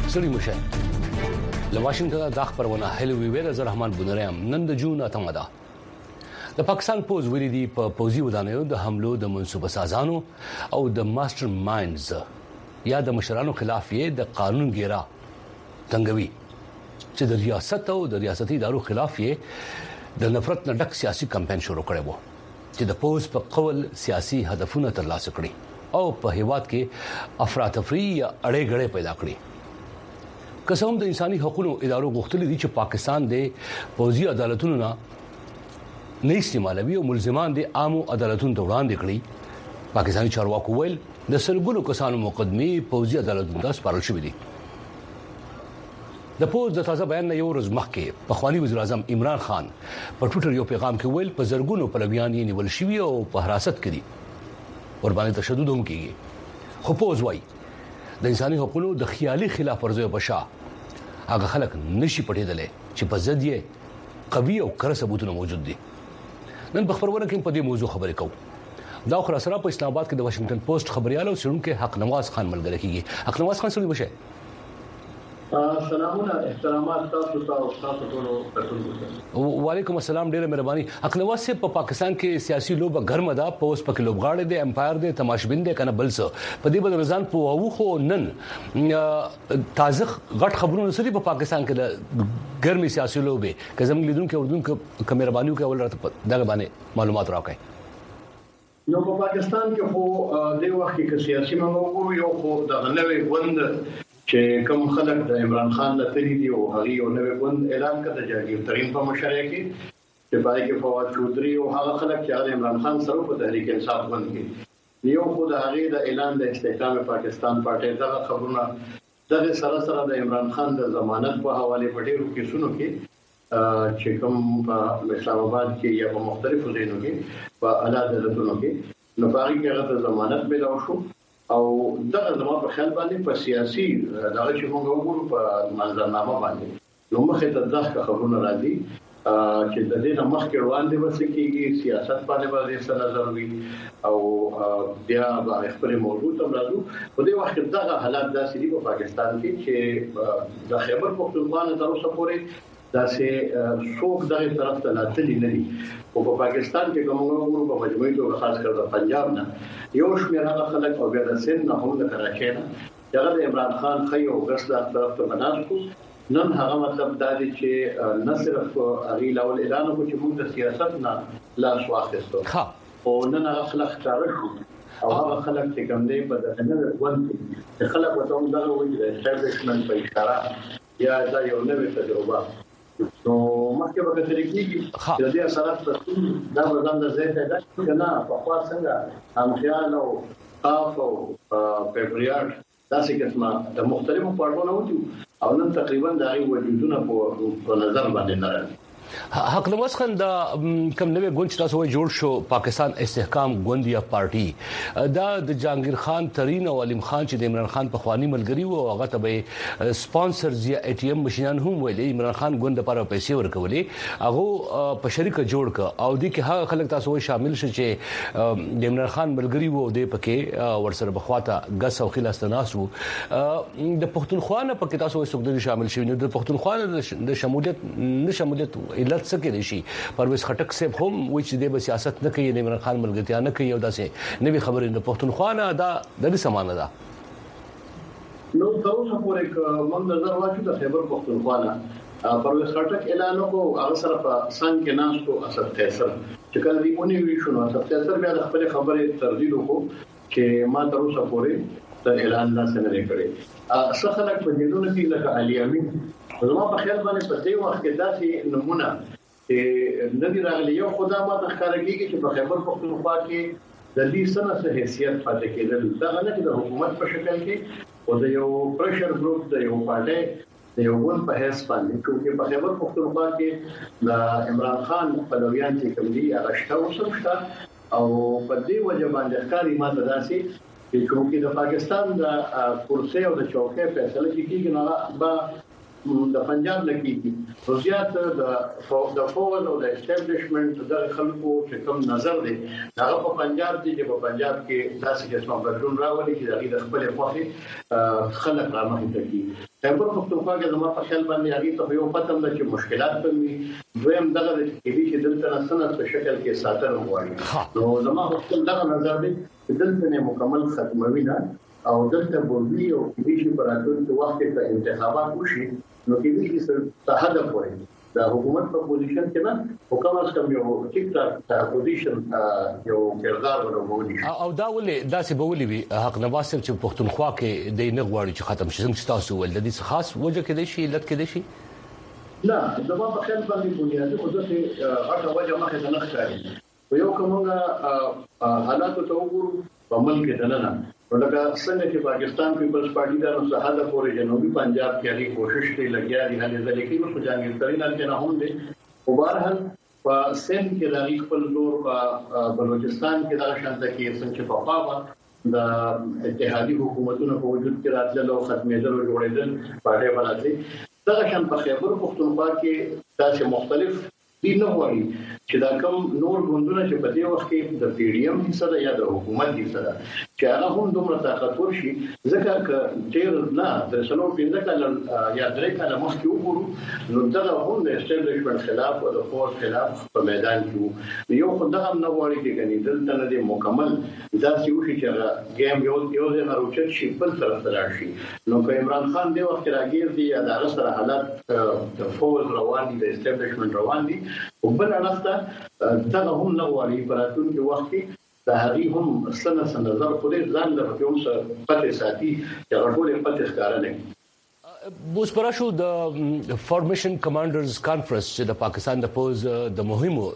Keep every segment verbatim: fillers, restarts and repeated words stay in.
سړي مشه له واشنگټن د خبرونه هلو ویل زه رحمان بنرام نن د جون اتمه ده د پاکستان پوز ویلي دی په پوزي ودانیو د حملو د منسوبه سازانو او د ماستر مایندز یا د مشرانو خلاف یې د قانون ګیرا تنګوي چې د ریاست او د ریاستي ادارو خلاف یې د نفرت نه ډک سیاسي کمپاین شروع کړی وو چې د پوز په قول سیاسي هدفونه ترلاسه کړي او په هیواد کې افراطفری یا اړې غړې پیدا کړې قسم د انساني حقوقو ادارو غوښتل دي چې پاکستان د پوزي عدالتونو نه نه استعمالوي او ملزمان د عامو عدالتونو ته وړاندې کړي پاکستاني چارواکو ویل د سلګونو کسانو مقدمه پوزي عدالتونو ته سپارل شوې دي د پوز د تازه بیان یو ورځ مخکې په خواني وزیر اعظم عمران خان په ټوئیټر یو پیغام کې ویل په زرګونو پلویان یې نیول شوی او په حراست کې دي ور باندې تشدد هم کیږي خو پوز وایي د انساني حقوقو د خیالي خلاف ورزي بشا هغه خلک نشي پټېدلې چې په ضد یې قوي او کر ثبوتونه موجود دي نن په خبرونه کې په دې موضوع خبرې کوو دا خو سره په اسلام آباد کې د واشنگټن پوسټ خبريال او سړونکو حق نواز خان ملګری کیږي حق نواز خان سړي بشه سلامونه احترامات تاسو ته او تاسو ټول ته وعلیکم السلام ډیره مهرباني حق نواز سے په پاکستان کې سیاسي لوبه ګرمه ده پوس پک لوبغاړي دي امپایر دي تماشبین دي کنه بل څه په دې بل رمضان په او خو نن تازه غټ خبرونه سړي په پاکستان کې د ګرمي سیاسي لوبه کزم لیدونکو اردوونکو کمربانیو کې اول راته دغه باندې معلومات راکړي نو په پاکستان کې خو د وخت کې سیاسي موضوع یو خو د نوې غوند چې کوم خلک د عمران خان لتري دي او هغه یو نوې غوند اعلان کړ د جاګیر ترين په مشرۍ کې چې پای کې فواد چودري او هغه خلک چې عمران خان سره په تحریک انصاف غوند کې یو خو د هغه د اعلان د استحکام پاکستان پارټي دغه خبرونه دغه سره سره د عمران خان د ضمانت په حواله په ډیرو کیسونو کې چې کوم په اسلام آباد کې یا په مختلفو ځایونو کې په اعلی عدالتونو کې نو باغی کې هغه ضمانت ملو شو او دغه زموږ په خیال باندې په سیاسي دغه چې موږ وګورو په منځنامه باندې نو مخه ته ځکه خبرونه راځي چې د دې مخکې روان دي وسکیږي سیاست باندې باندې څه نظر وي او بیا به خپل موضوع ته راځو په دې وخت دغه حالات داسې دي په پاکستان کې چې د خیبر پختونخوا تر اوسه پورې داسې څوک دغه طرف ته لاتلی نه دي او په پاکستان کې کومه وګورو په مجموعي توګه خاص کر د پنجاب نه یو شمېر هغه خلک او بیا د سند نه هم د کراچۍ نه هغه د عمران خان خي او غسل طرف ته بناستو نن هغه مطلب دا دی چې نه صرف هغه لاول اعلان وکړي چې موږ د سیاست نه لاس واخیستو او نن هغه خلک ښکار شو او هغه خلک چې کوم دی په دغه نه ونتي چې خلک وته دغه وایي د اسټابلیشمنت په اشاره یا دا یو نوې تجربه نو مخکې به کتل کېږي چې د دې اثرات په دا وزن د زیات پیدا کړي په خوا څنګه هم خیال او قاف او فبراير داسې قسمه د مختلفو پړاوونو وتی او نن تقریبا د هغه وجودونه په نظر باندې نه راځي حق نواز خان دا کوم نوې ګوند چې تاسو وایي جوړ شو پاکستان استحکام ګوند یا پارټي دا د جهانگیر خان ترين او علیم خان چې د عمران خان په خواني ملګری وو هغه ته به سپانسرز یا ای ټي ایم ماشينان هم ویلي عمران خان ګوند لپاره پیسې ورکولې هغه په شریک جوړ ک او د کې هغه خلک تاسو وایي شامل شي چې د عمران خان ملګری وو د پکې ورسره بخواته غس او خلاص تناسو د پښتونخوا نه پکې تاسو وایي څوک شامل شي نو د پښتونخوا د شمولیت نه شمولیت علت څه کې شي پرویز خټک صاحب هم وایي چې د سیاست نه کوي د عمران خان ملګرتیا نه کوي او داسې نوې خبرې نه پښتونخوا نه دا د دې سمانه ده نو تاسو پورې کوم نظر واچو د خیبر پښتونخوا نه پرویز خټک اعلان وکړ هغه سره په څنګه کې ناستو اثر تاثیر چې کله دی اونې وی شو نو اثر تاثیر بیا د خپل خبرې تردید وکړو چې ما تر اوسه پورې د اعلان نه څنګه کړی څه خلک په دې کې لکه علي امین زما په خیال باندې په دې وخت کې داسې نمونه چې ندی راغلی یو خدای ما ته ښکار کیږي چې په خیبر پختونخوا کې د دې سره څه حیثیت پاتې کېدل دا نه چې د حکومت په شکل کې او د یو پرشر ګروپ د یو پارټي د یو ګوند په حیث باندې چې په خیبر پختونخوا کې د عمران خان پلویان چې کوم دي هغه شته او سمشته او په دې وجه باندې ښکاری ما ته داسې چې کوم کې د پاکستان د کورسي او د چوکۍ فیصله کیږي نو با د پنجاب لکې وضعیت د د فوز او د اسټابلیشمنت د خلکو چې کوم نظر دی هغه په پنجاب کې چې په پنجاب کې داسې قسمه بدلون راولي چې د خپل خوخي خلک رامخې کوي خیبر پختونخوا کې زموږ په خیال باندې هغه ته یو پته ده چې مشکلات به دویم دغه چې دې چې دلته سنت په شکل کې ساتل غواړي نو زموږ خپل دغه نظر دی چې دلته نه مکمل ختموي نه او دلته بوزي او دې چې پر راتلونکي وخت کې انتخابات وشي نو کې دې چې څه هدف وایي د حکومت په پوزیشن کې نه حکومت کوم یو ټیک ټاک پوزیشن یو کردار ورغولي او دا ولې دا څه بولي وي حق نواز چې پښتونخوا کې د نه غواړي چې ختم شي څنګه تاسو ول د دې خاص وجه کې دي شي لټ کې دي شي نه دا په خپل باندې بنیادی خو ځکه هغه وجه مخه نه ښکاري یو کومه حالات ته وګورو په ملک دننه ولکه څنګه چې پاکستان پیپلز پارټي د نصحاده پورې جنوبي پنجاب کې هغه کوشش کوي لګیا دي هلي ځلې کې نو جهانگیر ترين الکه هم دي او بهرحال په سند کې د خپل دور په بلوچستان کې د شانته کې څنګه په پاپا د اتحادي حکومتونو په وجود کې راتلل او ختمېدل او جوړېدل پاره بلاتي دا شان په خیبر پختونخوا کې تاسو مختلف دي نه وایي چې دا کوم نور غوندونه چې په دې وخت کې د پی ډی ایم حصہ ده یا د حکومت حصہ ده چې هغه هم دومره طاقتور شي ځکه چې ډیر نه د سلو پنځه کال یا درې کال مخکې وګورو نو دا هم د اسټابلیشمنت خلاف او د فورس خلاف په میدان کې یو خدای هم نه وایي چې کني دلته نه دي مکمل دا چې وشي چې ګیم یو یو نه راوچت شي بل طرف ته راشي نو که عمران خان دی وخت راګیر دی یا د سره حالت د فورس روان دي د اسټابلیشمنت روان دي او بل اړخته دا هم نه وایي په راتلونکي وخت کې د هغه هم سنه سنه نظر خو دې ځان له کوم څه پته ساتي چې غوړې پته ښکار نه بوس پراشو د فارمیشن کمانډرز کانفرنس چې د پاکستان د پوز د مهمو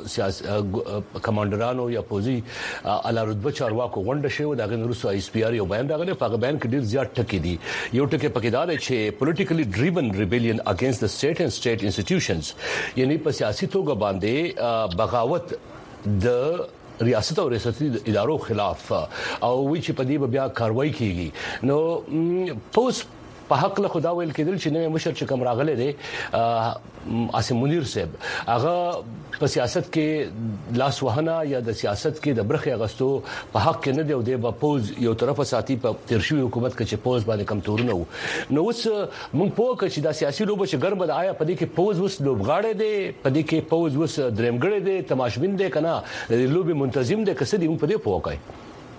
سیاسي کمانډرانو یا پوزي اعلی رتبه چارواکو غونډه شوه د غن روسو ایس پی آر یو بیان راغلی په بیان کې ډیر زیات ټکی دي یو ټکی پکې دا دی چې پولیټیکلی ډریون ریبیلیون اگینست د سټیټ اینڈ سټیټ انسټیټیوشنز یعنی په سیاسي توګه باندې بغاوت د ریاست او ریاستي ادارو خلاف او وی چې په دې بیا کاروایی کیږي نو پوس په حق له خدا ویل کېدل چې نوې مشر چې کوم راغله دي عاصم منیر صاحب هغه په سیاست کې لاس وهنه یا د سیاست کې د برخه اغستو په حق کې نه دی او د پوز یو طرفه ساتي په ترشوي حکومت کې چې پوز باندې کم تورونه وو نو اوس موږ په کې چې د سیاسي لوبه چې ګرم د آیا په دې کې پوز وس لوبغاړي دي په دې کې پوز وس درمګړي دي تماشبین دي کنه د لوبي منتظم دي کسه دي موږ په دې پوکای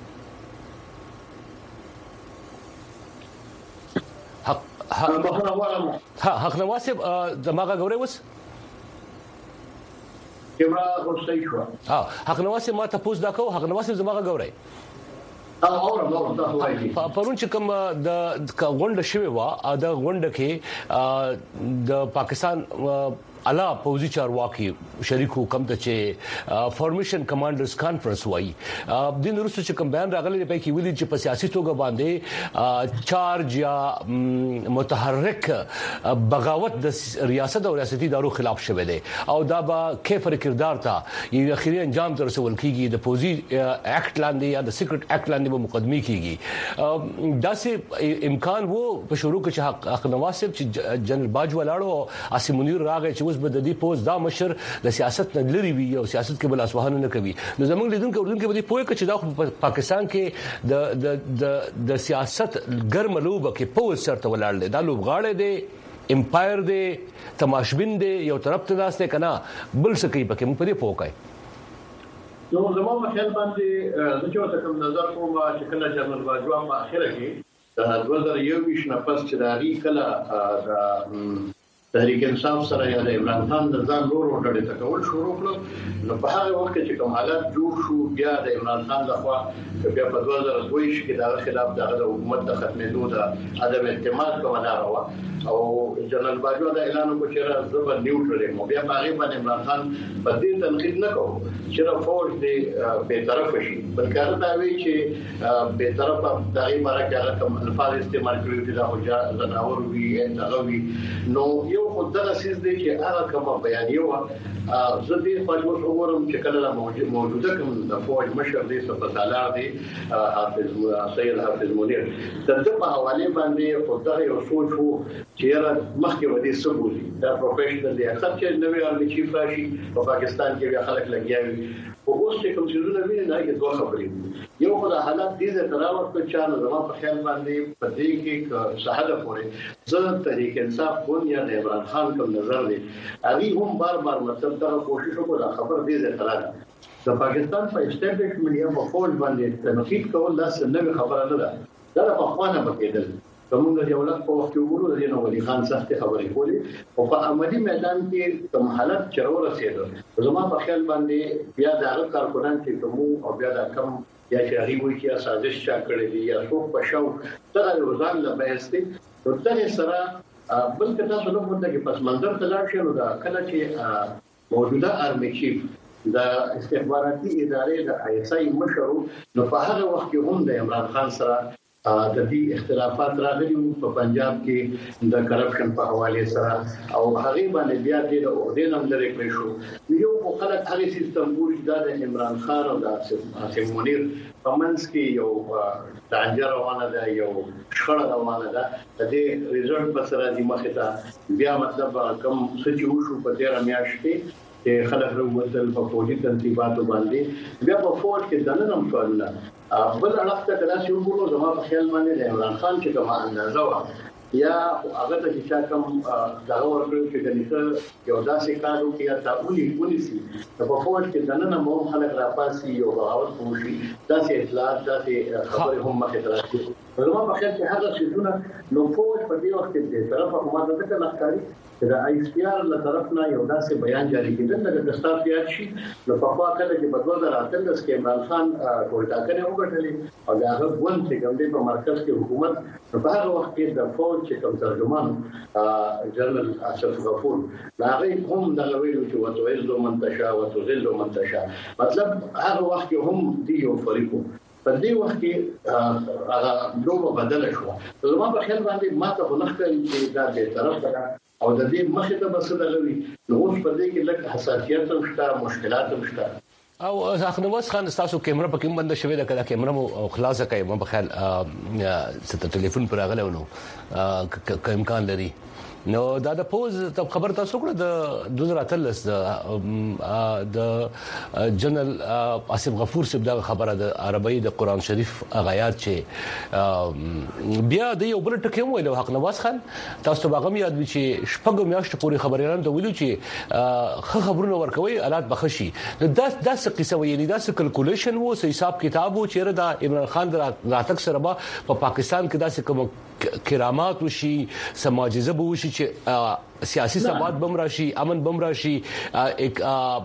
حق حق حق نواز دماغه غوړې وس کیمرا ورسې شو ها حق نواز ما ته پوز دا کو حق نواز دماغه غوړې او اور نو دا وایي پرون چې کوم د غونډه شوی و دا غونډه کې د پاکستان اعلی پوزي چارواکي شریکو کم ته چې فارمیشن کمانډرز کانفرنس وایي د نورستو چې کوم بیان راغلی په کې ویلي چې په سیاسي توګه باندې چارج یا متحرک بغاوت د ریاست او ریاستي ادارو خلاف شوه دی او دا به کیفر کردار ته یو اخیری انجام تر رسول کیږي د پوزي اکټ لاندې یا د سیکرټ اکټ لاندې به مقدمه کیږي دا سه امکان وو په شروع کې چې حق نواز چې جنرال باج ولاړو عاصم منیر راغی چې اوس به د دې پوز دا مشر د سیاست نه لري وي او سیاست کې بل اسوهانه نه کوي نو زمونږ لیدونکو ورونکو به دې پوهه کې چې دا پاکستان کې د د د د سیاست ګرم لوبه کې پوز سره ولاړل دا لوبغاړي دي امپایر دي تماشبین دي یو طرف ته ناشته کنا بل څه کوي پکې موږ په دې پوهه نو زموږ په خیال باندې د چا څه کوم نظر کوم چې کله جنرال باجوا په اخره کې د دوه زره یو نه پس چې دا ری کله د تحریک انصاف سره یا د عمران خان د ځان نور وړاندې تکول شروع کړ نو په هغه وخت کې کوم حالات جوړ شو بیا د عمران خان لخوا بیا په دوه زره دوه کې د خلاف د حکومت د ختمېدو د عدم اعتماد کومه راوه او جنرال باجوا د اعلان وکړ چې زبر نیوټرل مو بیا هغه باندې عمران خان په دې تنقید نه کوي چې را فورس دی به طرف شي بلکې دا وی چې به طرف د هغه مرکه کوم الفاظ استعمال کړی دي دا هوجا زناور وی انتغوي نو یو یو خدای سیس دی چې هغه کوم بیان یو زه دې په موږ وګورم چې کله موجوده کوم د فوج مشر دی سپتالار دی حافظ سید حافظ منیر د دې په حواله باندې خدای یو سوچ وو چې را مخکې ودی سبولي دا پروفیشنل دی اکثر چې نوې ارمي چیف راشي په پاکستان کې بیا خلک لګیاوي او اوس چې کوم څه نه ویني نه کې دوه خبرې یو خدای حالات دې تراوت په چانه زما په خیال باندې په دې کې صحاده پورې زه تحریک انصاف کوم یا د عمران خان کوم نظر دی هغه هم بار بار مطلب دا کوشش وکړه خبر دې تراوت د پاکستان په اسټابلیشمنت یا په فوج باندې تنقید کول دا څه خبره نه ده دا په خوانه بکیدل کومه د دولت په وخت کې وګورو د نو ولي خان سخت خبرې کولې او په عملی میدان کې کوم حالت چرور رسیدل زما په خیال باندې بیا د هغه کارکونان چې کوم او بیا د کم یا چې هغه وایي چې سازش چا کړی دی یا څوک په شاو دغه روزان له بهستي نو دغه سره بل کته څه نو مونږ کې پس منظر تلاش شنو دا کله چې موجوده ارمي چیف د استخباراتي ادارې د آی اس آی مشر نو په هغه وخت کې هم د عمران خان سره د دې اختلافات راغلي په پنجاب کې د کرپشن په حواله سره او هغه باندې بیا د عہدې نوم لري کړی شو یو په خلک هغه سیستم ګوري د عمران خان او د حسین منیر په منځ کې یو تاجر روانه ده یو شخړه روانه ده د دې ریزلټ په سره د مخه ته بیا مطلب کم څه چې وشو په تیر میاشت کې چې خلک وروتل په فوجي تنظیماتو باندې بیا په فوج کې دنه هم شوونه بل اړخ ته کله چې وګورو زما په خیال باندې د عمران خان چې کومه اندازه و یا هغه ته چې کوم دا ورکړل چې د نیټه یو داسې کارو کې یا تاولي پولیسي په فوج کې دنه مو خلک راپاسي یو بغاوت کوشي داسې اطلاعات داسې خبرې هم مخې ته راځي زما په خیال کې هغه څه نو فوج په دې وخت کې د طرفه حکومت ته لخکاري د آی اس پی آر له طرف نه یو داسې بیان جاری کېدل د دستار پیات شي نو په خوا کله چې په دوه هزار اتلس کې عمران خان ټول ټاکنې وکړلې او دا هغه ون چې کوم دی په مرکز کې حکومت په هغه وخت کې د فوج چې کوم ترجمان جنرال اشرف غفور هغه هم دا ویلو چې وتعز من تشاء وتذل من تشاء مطلب هغه وخت کې هم دی یو فریقو په دې وخت کې هغه لوبه بدله شو زما په خیال باندې ما ته ونخل چې دا به طرف ده او د دې مخه ته بس دغوي نو اوس په دې کې لکه حساسیت هم شته مشکلات هم شته او اخنواس خان تاسو کیمرا په کوم بند شوی دا کله کیمرا مو خلاصه کوي په خیال ست ټلیفون پر راغله نو که امکان لري نو دا د پوز خبر تاسو کړه د دوه هزار اتلس د جنرال آصف غفور صاحب دا خبره د عربی د قران شریف غیات چې بیا د یو بل ټکی ویلو حق نواز خان تاسو باغم یاد وی چې شپږ میاشتې پورې خبريان ته ویلو چې خه خبرونه ورکوي الات بخشي دا داسې قصه ویلي داسې کلکولیشن وو سې حساب کتاب وو چې دا عمران خان راتک سره په پاکستان کې داسې کوم کرامات وشي سماجزه به وشي چې سیاسي ثبات بم راشي امن بم راشي یک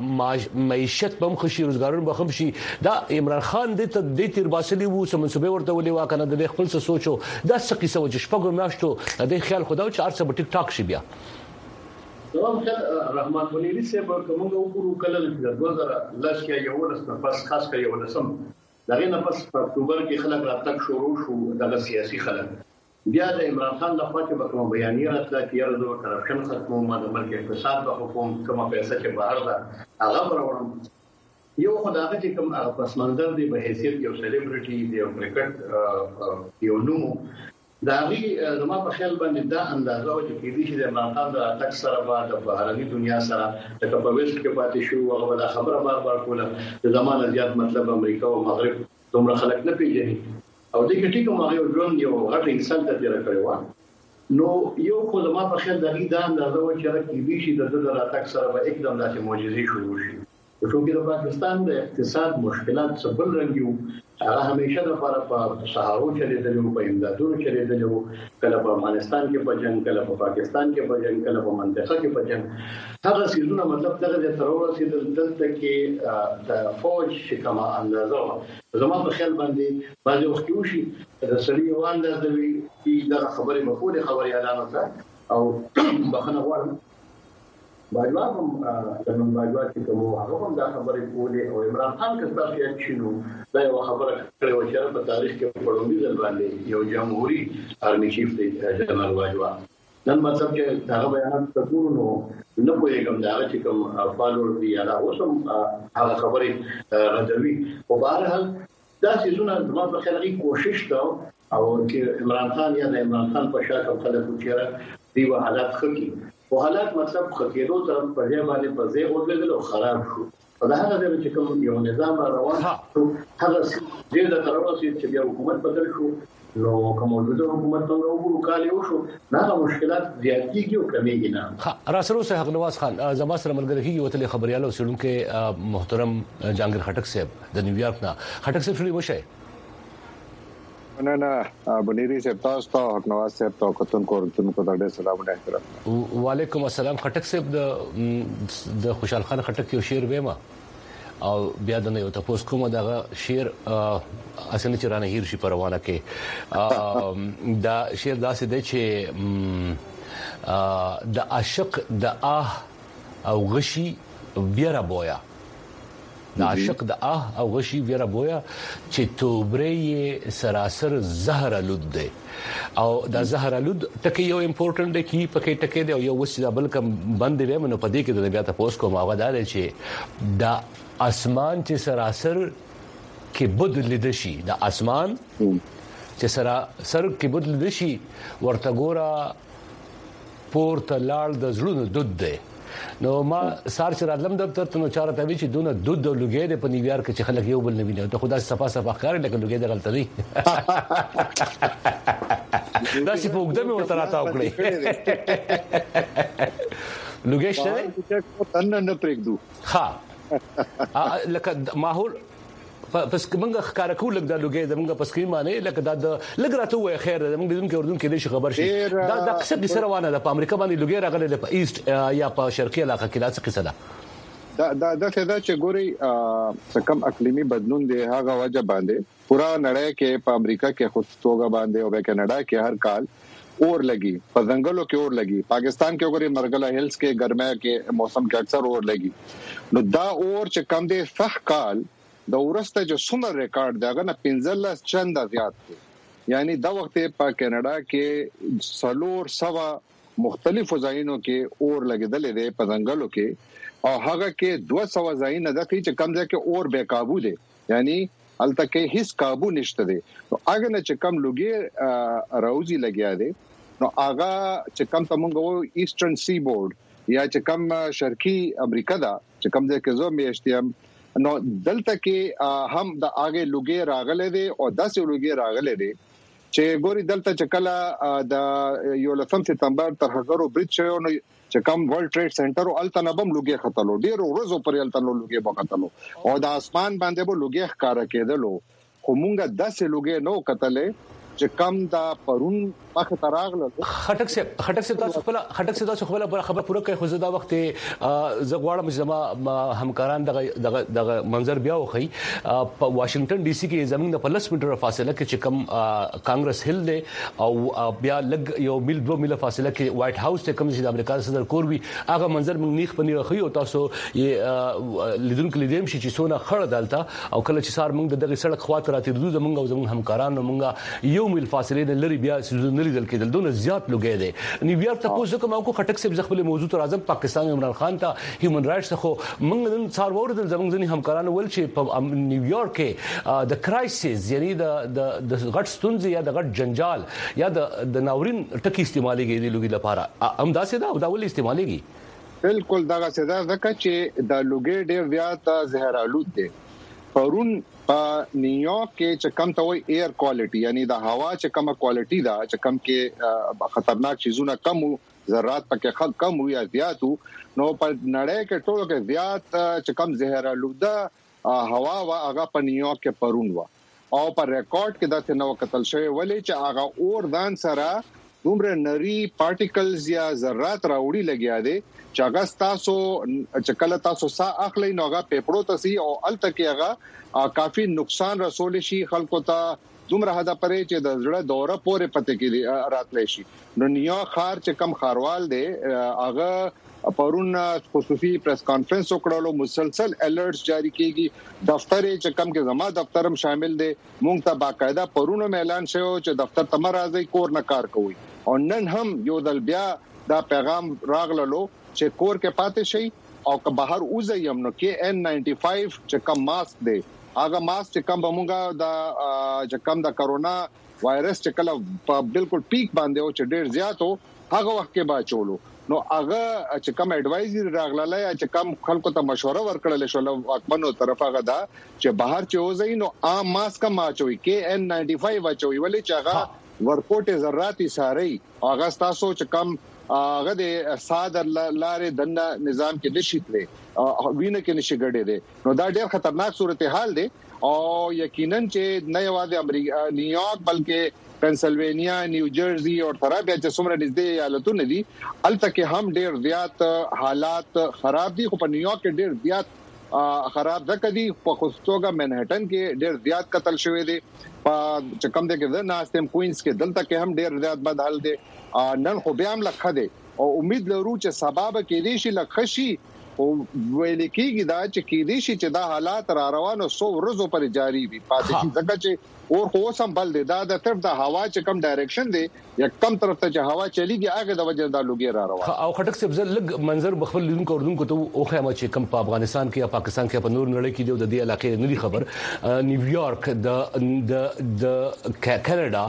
معیشت بم خشي روزګارون بخم شي دا عمران خان د دې تیر باسلي وو سمنسوبه ورته ولي واکنه د خپل څه سوچو دا څه قصه و چې شپږ میاشتو د خیال خدا چې ارڅ په ټیک ټاک شي بیا نو رحمان منیری صاحب کومه وګورو کله د دوه هزار لس کې یو ورځ پس خاص کړي یو لسم دغه نه پس په اکتوبر کې خلک راتګ شروع شو د سیاسي خلک بیا د عمران خان د خواته به کوم بیانیه راتله چې یاره د کرپشن ختمو ما د ملک اقتصاد په حکومت کومه پیسې چې بهر ده هغه راوړم یو خدای چې کوم پس منظر دی به حیثیت یو سلیبریټي دی او کرکټ یو نو دا وی زما په خیال باندې دا اندازه او چې کېدی چې د عمران خان د اتک سره بعد د بهرني دنیا سره د کپويست کې پاتې شو هغه د خبره بار بار کوله د زمانه زیات مطلب امریکا او مغرب دومره خلک نه پیژني او د کې ټیکو ماغه ژوند یو غټ انسان ته تیر کړو نو یو خو زما په خیال دغه دا اندازه و چې راکې دي چې د دغه اتک سره به एकदम داسې معجزې شروع شي چې د پاکستان د اقتصاد مشکلات څه بل رنګ یو هغه همیشه د لپاره په سهارو چلیدلو په امدادونو چلیدلو کله په افغانستان کې په جنگ کله په پاکستان کې په جنگ کله په منطقه کې په جنگ هغه سيزونه مطلب دغه د ترور سیدل دلته کې د فوج شکما اندازه زما په خیال باندې بعض وخت وشي د سړي یو اندازه وي چې دا خبره مفهومه خبره اعلان وکړه او بخنه غواړم باجوا هم د نن باجوا چې کوم هغه هم دا خبرې کولې او عمران خان کستا چې شنو دا یو خبره کړې و چې په تاریخ کې په لومړي ځل باندې یو جمهوریت ارمي چیف دی جنرال باجوا نن مطلب چې دا بیانات تکونو نو نه پوهیږم دا چې کوم فالوور دی یا اوسم هغه خبرې راځوي او بهرحال دا سيزونه د ما په خلګي کوشش دا او چې عمران خان یا د عمران خان په شاکه خلک چې دی و حالات خکې او حالات مطلب خکېدو تر په ځای باندې په ځای ورغلل او خراب شو په دا هغه چې کوم یو نظام روان شو هغه ډېر د ترورسي چې بیا حکومت بدل شو نو کوم د حکومت نو وګورو کالي وشو دا مشکلات زیاتېږي او کمیږي نه را سره اوسه حق نواز خان زما سره ملګری کیږي وتلې خبريالو سړونکو محترم جهانگیر خټک صاحب د نیویارک نه خټک صاحب شړې وشه نه نه بنيري صاحب تاسو ته حق نواز صاحب ته کوتن کورتن کو ډېر سلام نه احترام وعلیکم السلام خټک صاحب د د خوشحال خان خټک یو شعر وېما او بیا د یو تاسو کوم دغه شعر اسنه چرانه هیر شي پروانه کې دا شعر داسې دی چې د عاشق د آه او غشي ویرا بویا د عاشق د آه او غشي ویرا بویا چې توبرې سراسر زهر لود دی او دا زهر لود ټکی یو امپورټنت دی کی پکې ټکی دی یو وسیله بل کم بند دی منو پدې کې د بیا تاسو کوم هغه دا چې دا اسمان چې سراسر کې بدل دشي د اسمان چې سراسر کې بدل دشي ورته ګورا پورته لاړ د زړونو دود دی نو ما سار چې راتلم دفتر ته نو چاره ته وی چې دونه دود او لګې د په نیویارک کې خلک یو بل نه ویني ته خدای صفه صفه ښکار لکه لګې د غلطي دا چې په وګدمه ورته راته وکړي لګې شته تن نه پرېږدو ها لکه ماحول پس موږ ښکار کول لګ د لګي زموږ پس کې معنی لکه دا لګ راته وای خیر زموږ د دې اردن کې د خبر شي دا د قصه د سروانه د امریکا باندې لګي راغله په ایست یا په شرقي علاقه کې لاڅ قصه ده دا دا د څه دا چې ګوري کم اقلیمی بدلون دی هغه وجه باندې پورا نړۍ کې په امریکا کې خودتوګه باندې او په کینیډا کې هر کال اور لګي په ځنګلو کې اور لګي پاکستان کې وګوري مرګلا هیلز کې ګرمه کې موسم کې اکثر اور لګي نو دا اور چې کم دي فح کال د ورسته جو سمر ریکارډ داغه نه پنځلس چنده زیات دي یعنی دا وخت په کینیډا کې سلور سوا مختلفو ځایونو کې اور لګیدل دي په ځنګلو کې او هغه کې دوه سوا ځایونه د چې کم ځای کې اور بے قابو دي یعنی الته کې هیڅ قابو نشته دي نو هغه نه چې کم لګي راوځي لګیا دي نو هغه چې کم تمونګو ایسټرن سی بورډ یا چې کم شرقي امریکا دا چې کم ځای کې زو میشتیم نو دلته کې هم د اگې لګي راغله دي او داسې لګي راغله دي چې ګوري دلته چې کله د یو لسم سپتمبر تر هزارو برج شو نو چې کوم ورلد ټریډ سنټر او التنبم لګي خطلو ډیر ورځو پر التنو لګي بوختلو او د اسمان باندې به لګي ښکارا کېدلو خو مونږه داسې لګي نو کتلې چې کم دا پرون مخ تراغله خټک سے خټک سے تاسو خپل خټک سے تاسو خپل خبر پوره کوي خو زدا وخت زغواړم چې زما همکاران دغه دغه منظر بیا وخی په واشنگټن ډي سي کې زمونږ په لس میټر فاصله کې چې کم کانګرس هل دی او بیا لګ یو میل دوه میل فاصله کې وایټ هاوس ته کوم چې د امریکا صدر کور وی هغه منظر موږ نیخ پنی خو یو تاسو لیدونکو لیدم شي چې سونه خړ دالتا او کله چې سار موږ دغه سړک خواته راتې دوه زمونږ او زمونږ همکاران موږ یو میل فاصله لري بیا لیدل کېدل دونه زیات لګي دي نیویارک ته پوسټ کوم کو خټک سے خپل موضوع تر اعظم پاکستان عمران خان ته هیومن رائټس خو موږ نن څار وردل زموږ ځنی همکارانو ول چې په نیویارک کې د کرایسس یعنی د د غټ ستونزې یا د غټ جنجال یا د د ناورین ټکی استعماليږي د لګي لپاره هم داسې دا او دا ول استعماليږي بالکل دا څه دا ځکه چې د لګي ډېر زیات زهر آلود دي پرون په نیویارک کې چې کم ته وي ایر کوالټي یعنی د هوا چې کومه کوالټي دا چې کم کې خطرناک شیزونه کم ذرات پکې کم وي زیات نو په نړۍ کې ټول کې زیات چې کم زهر آلوده هوا وا هغه په نیویارک کې پرون وا او په ریکارډ کې دا څه نو قتل شوی ولې چې هغه اور دان سره دومره نری پارټیکلز یا ذرات راوړي لګیا دي چې هغه تاسو چې کله تاسو سا اخلي نو هغه پیپړو تاسي او التکه هغه کافي نقصان رسول شي خلکو ته دومره هدا پرې چې د زړه دوره پورې پته کې راتلې شي نو نیو خار چې کم خاروال دی هغه پرون خصوصي پریس کانفرنس وکړلو مسلسل الرټس جاری کیږي دفتر چې کم کې زما دفترم شامل دي مونږ ته باقاعده پرون اعلان شوی چې دفتر ته مرزي کور نه کار کوي او نن هم یو دل بیا دا پیغام راغللو چې کور کې پاتې شي او که بهر وځي نو کې ان نائنٹی فائیو چې کم ماسک دی هغه ماسک چې کم بمونګه دا چې کم د کرونا وایرس چې کله بالکل پیک باندې او چې ډیر زیاتو هغه وخت کې با چولو نو هغه چې کوم اډوایزري راغله چې کوم خلکو ته مشوره ورکړل شو له حکومتونو طرفه غدا چې بهر چې وځي نو عام ماسک ما چوي کې ان نائنٹی فائیو اچوي ولې چې هغه ورکوټه ذراتي ساري هغه تاسو چې کوم هغه د صادر لارې دنه نظام کې نشیتلې وینه کې نشي ګډې دي نو دا ډېر خطرناک صورتحال دی او یقینا چې نه یوازې امریکا نیویارک بلکې پنسلوانیا نیو جرسی او ترابیا چې څومره نږدې ایالتونه دي الته کې هم ډېر زیات حالات خراب دي خو په نیویارک کې ډېر زیات خراب ده کدي په خصوصا منهټن کې ډېر زیات قتل شوی دي په چکم ده کې نه استم کوینز کې دلته کې هم ډېر زیات بد حال دي نن خو بیا هم لخه دي او امید لرو چې سبب کې دي شي لخشي او ویل کېږي دا چې کې دي شي چې دا حالات را روانو سو ورځو پر جاری وي پاتې شي ځکه چې اور خو سم بل دی دا د طرف د هوا چې کم ډایرکشن دی یا کم طرف ته چې هوا چلیږي هغه د وجه دا لوګي را روان او خټک صاحب زلګ منظر بخبل لیدونکو اوردونکو ته او خیمه چې کم په افغانستان کې یا پاکستان کې په نور نړۍ کې د دې علاقې نه خبر نیویارک د د د کینیډا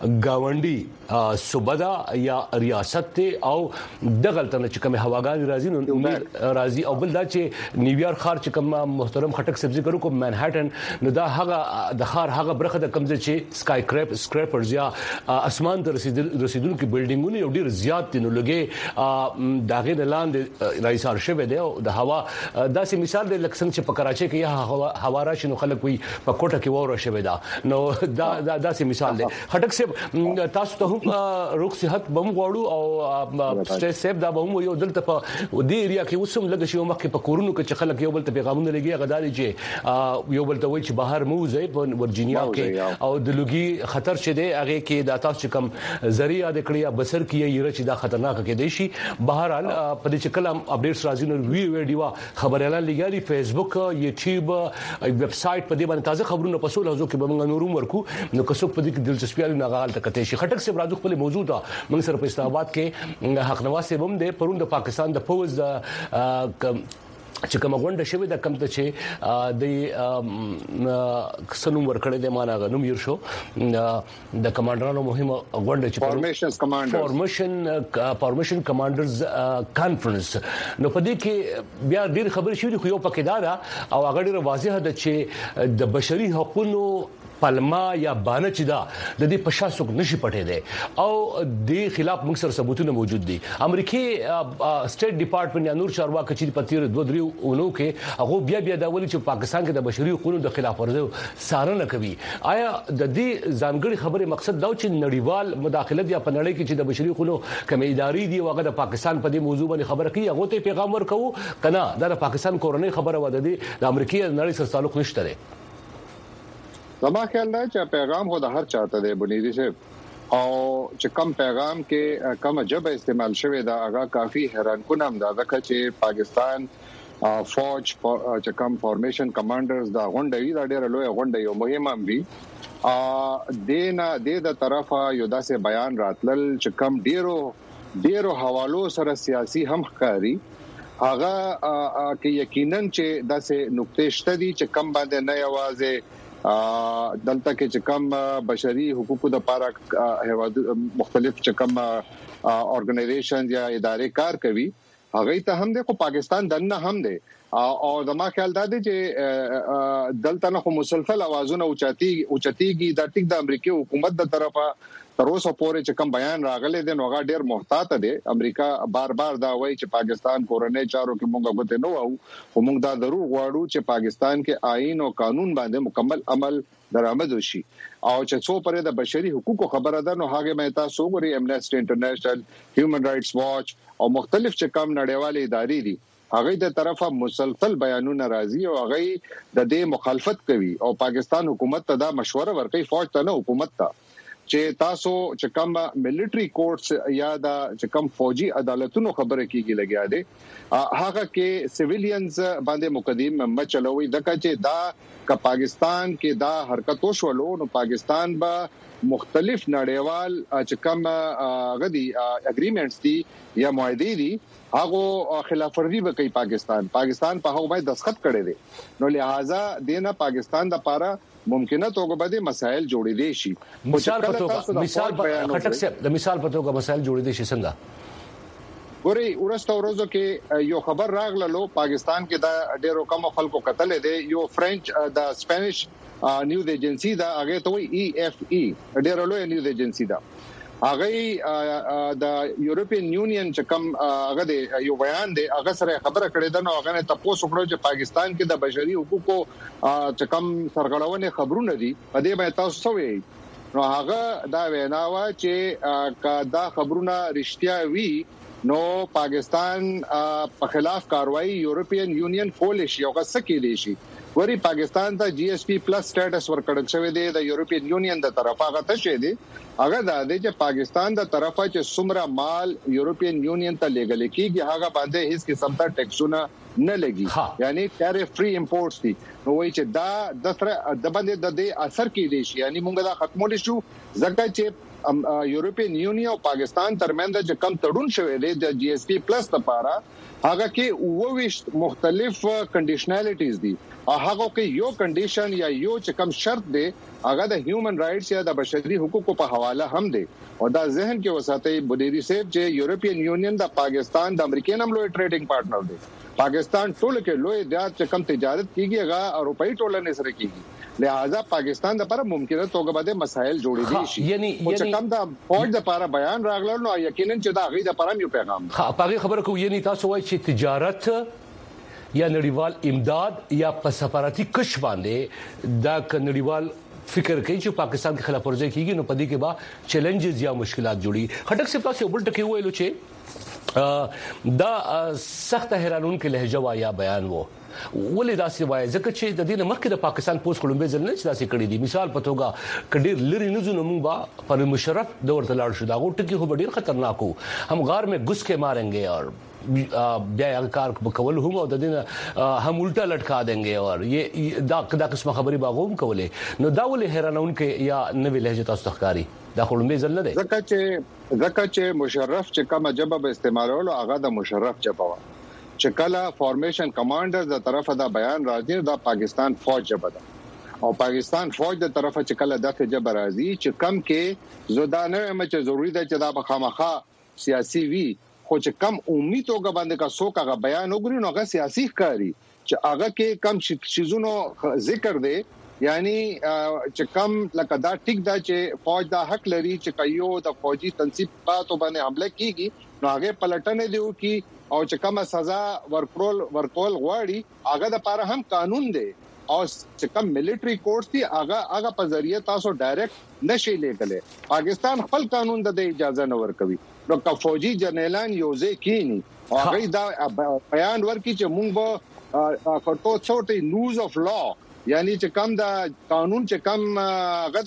گاونډي صوبدا یا ریاست ته او دغه تل چې کوم هواګان راځي نو راځي او بل دا چې نیویارک خار چې کوم محترم خټک صاحب ذکر کو منهټن نو دا هغه د خار هغه برخه کمزه چې سکای کریپ سکریپرز یا اسمان ته رسیدل رسیدونکو بلډینګونه یو ډیر زیات دي نو لګي داغه د لاندې رئیسار شوه دی او د هوا داسې مثال دی لکه څنګه چې په کراچي کې یا هوا راشي نو خلک وي په کوټه کې وره شوه دا نو دا داسې مثال دی خټک صاحب تاسو ته هم روغ صحت بم غواړو او سټریس سیف دا به یو دلته په دې ایریا کې وسم لګ شي مخکې په کورونو کې چې خلک یو بل ته پیغامونه لګي غداري چې یو بل ته وایي چې بهر موزه په ورجینیا کې او د لوګي خطر شه دی هغه کې د تاسو کم ذریعہ د کړیا بسر کې یره چې دا خطرناک کې دی شي بهرحال په دې چې کلم اپډیټس راځي نو وی ویډیو خبر اعلان لګاري فیسبوک یوټیوب ویب سټ په دې باندې تازه خبرونه په سول حضور کې به موږ نورم ورکو نو که څوک په دې کې دلچسپي لري نه غال تکته شي خټک صاحب راځو خپل موضوع ته موږ سره په اسلامآباد کې حق نواز هم د پروند پاکستان د فوز چې کوم غونډه شوې د کم ته چې د سنوم ورکړې د معنا غنوم ير شو د کمانډرانو مهمه غونډه چې فارمیشنز کمانډرز فارمیشن فارمیشن کمانډرز کانفرنس نو په دې کې بیا ډېر خبرې شوې خو یو پکې دا او هغه ډېر واضح ده چې د بشري حقوقو پلما یا بانه چې دا د دې پشاسوک نشي پټې دي او د خلاف موږ سره ثبوتونه موجود دي امریکای سټیټ ډپارټمنټ یا نور چارواکي چې په تیر دوه دریو اونو کې هغه بیا بیا دا ولي چې پاکستان کې د بشري حقوقو د خلاف ورزي سارنه کوي آیا د دې ځانګړي خبره مقصد دا چې نړیوال مداخلت یا په نړۍ کې چې د بشري حقوقو کمی ادارې دي هغه د پاکستان په دې موضوع باندې خبره کوي هغه ته پیغام ورکوي کنه د پاکستان کورنۍ خبره وده دي د امریکای نړۍ سره تعلق نشته دی زما خیال دا چې پیغام هو د هر چاته دی بنیادی سے او چې کم پیغام کې کم جبه استعمال شوی دا هغه کافی حیران کن اندازه کړ چې پاکستان فوج چې کم فارمیشن کمانډرز دا غونډه دا ډېر لوی غونډه یو مهمه وي ا دینا د طرفه یو داسې بیان راتلل چې کم ډیرو ډیرو حوالو سره سیاسي هم ښکاری هغه کې یقینا چې داسې نقطې شته دي چې کم باندې نه یوازې دلته کې چې کم بشري حقوقو د لپاره هیواد مختلف چې کم اورګنایزیشن یا ادارې کار کوي هغه ته هم د پاکستان دنه هم دي او زما خیال دا دی چې دلته نه مسلسل اوازونه اوچتي اوچتيږي د ټیک د امریکای حکومت د طرفه تر اوسه پورې چې کوم بیان راغلی دی نو هغه ډېر محتاط دی امریکا بار بار دا وایي چې پاکستان کورنۍ چارو کې مونږ غوته نه وو خو مونږ دا ضرور غواړو چې پاکستان کې آئین او قانون باندې مکمل عمل درآمد وشي او چې څو پرې د بشري حقوقو خبره ده نو هغه مې تاسو غوړي امنيستي انټرنیشنل هیومن رائټس واچ او مختلف چې کوم نړیوالې ادارې دي هغه د طرفه مسلسل بیانونه راځي او هغه د دې مخالفت کوي او پاکستان حکومت ته دا مشوره ورکوي فوج ته نه حکومت ته چې تاسو چې کوم ملټری کورټس یا د چې کوم فوجي عدالتونو خبره کیږي لګیا دي هغه کې سیویلینز باندې مقدمه مچلوي د کچې دا ک پاکستان کې دا حرکت وشولو نو پاکستان به مختلف نړیوال چې کوم غدي اګریمنټس دي یا معاهده دي هغه خلاف ورزي وکړي پاکستان پاکستان په هغه باندې دستخط کړي دي نو لہذا دینه پاکستان د لپاره ممکنه توګه به مسائل جوړې دي شي مثال په توګه مثال خټک صاحب د مثال په توګه مسائل جوړې دي شي څنګه ګوري ورسته ورځو کې یو خبر راغللو پاکستان کې د ډېرو کم خلکو قتل دي یو فرنچ د سپانیش نیوز ایجنسی دا هغه ته وی ای اف ای ډېر لوی نیوز ایجنسی دا هغه د یورپین یونین چې کوم هغه د یو بیان دی هغه سره خبره کړې ده نو هغه ته تاسو کړو چې پاکستان کې د بشري حقوقو چې کوم سرغړونه خبرونه دي په دې باندې تاسو سوې نو هغه دا ویناوه چې دا خبرونه رښتیا وي نو پاکستان په خلاف کاروایی یورپین یونین کول شي او څه کې دي شي وری پاکستان ته جی ایس پی پلس سټیټس ورکړل شوی دی د یورپین یونین د طرفه غته شوی دی هغه د دې چې پاکستان د طرفه چې څومره مال یورپین یونین ته لیږل کیږي هغه باندې هیڅ قسم ته ټیکسونه نه لګي یعنی ټیرف فری امپورټس دي نو وایي چې دا د سره د باندې د دې اثر کې دي شي یعنی موږ دا ختمول شو ځکه چې یورپین یونین او پاکستان ترمنځ چې کم تړون شوی دی د جی ایس پی پلس لپاره هغه کې اووه مختلف کنډیشنالټیز دي هغه کې یو کنډیشن یا یو چې کم شرط دی هغه د هیومن رائټس یا د بشري حقوقو په حواله هم دی او دا ذهن کې وساتي بوديري صاحب چې یورپین یونین د پاکستان د امریکای نم لوی ټریډینګ پارټنر دی پاکستان ټول کې لوی د چې کم تجارت کیږي هغه اروپאי ټولنې سره کیږي لہذا پاکستان د لپاره ممکنه توګه باندې مسائل جوړې دي شي یعنی چې کم دا فوج د لپاره بیان راغلل نو یقینا چې دا غي د لپاره یو پیغام ها پاګه خبره کوي یعنی تاسو وایي چې تجارت یا نړیوال امداد یا په سفارتي کش باندې دا نړیوال فکر کوي چې پاکستان کې خلاف ورزي کیږي نو پدې کې با چیلنجز یا مشکلات جوړي خټک سے تاسو بل ټکی ویلو چې دا سخت حیرانون کې لهجه وا یا بیان وو ولې داسې وایي ځکه چې د دې مخکې د پاکستان پوس کولمبیا ځل نه چې داسې کړی دي مثال په توګه کډیر لري نه زونه مونږ با پر مشرف دور ته لاړ شو دا غو ټکی خو ډیر خطرناک وو هم غار میں گھس کے ماریں گے اور بیا کار کول هم او د دې هم الټا لټکا دینګي اور یہ دا دا قسمه خبري باغوم کولې نو دا ولې حیرانون کې یا نوې لهجه تاسو تخکاری دا کولمبیا ځل نه دی ځکه چې ځکه چې مشرف چې کومه جبه به استعمالولو هغه د مشرف جبه و چې کله فارمیشن کمانډر د طرفه دا بیان راځي دا پاکستان فوج جبه ده او پاکستان فوج د طرفه چې کله دغه جبه راځي چې کم کې زودانه مچ ضروری ده چې دا بخامخه سیاسي وي خو چې کم امید او غبند کا سو کا بیان وګوري نو هغه سیاسي ښکاری چې هغه کې کم شیزونو ذکر دی یعنی چې کم لکه دا ټیک دا چې فوج دا حق لري چې کيو د فوجي تنصیباتو باندې حمله کیږي نو هغه پلټنه دیو کی او چې کومه سزا ورکول ورکول غواړي هغه د لپاره هم قانون دی او چې کوم ملټری کورټس دي هغه هغه په ذریعہ تاسو ډایرکټ نشي لیکلې پاکستان خپل قانون د اجازه نه ورکوي نو کا فوجي جنرالان یوځه کینی او هغه دا بیان ورکړي چې مونږ به کټو څوټي لوز اف لا یعنی چې کوم دا قانون چې کوم هغه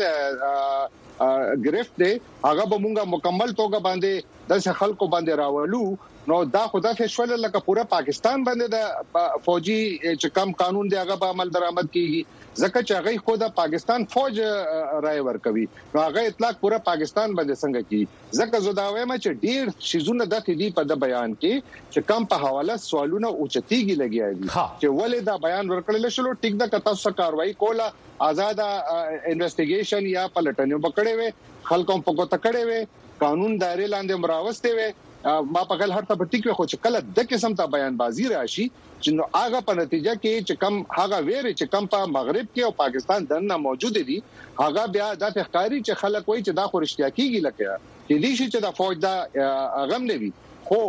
د گرفت دی هغه به مونږه مکمل توګه باندې د خلکو باندې راولو نو دا خدا فیشول لکه پورا پاکستان باندې د فوجي چې کم قانون دی هغه به عمل درآمد کیږي ځکه چې هغه خو د پاکستان فوج رائے ورکوي نو هغه اطلاق پورا پاکستان باندې څنګه کی ځکه زدا وایم چې ډیر شیزونه د دې په د بیان کې چې کم په حواله سوالونه اوچتيږي لګیا دي چې ولې دا بیان ورکړل شلو ټیک د کتاب څخه کاروایی کوله آزاد انویسټیګیشن یا پلټنیو پکړې وي خلکو په کو تکړې وي قانون دایره لاندې مراوسته وي ما په خپل هر ته پټیک خو چې کله د قسم ته بیان بازی راشي چې نو هغه په نتیجه کې چې کم هغه ویری چې کم په مغرب کې او پاکستان دنه موجود دي هغه بیا د تخکاری چې خلک وایي چې دا خورشتیا کیږي لکه چې دې شي چې د فوج دا غم نه وي خو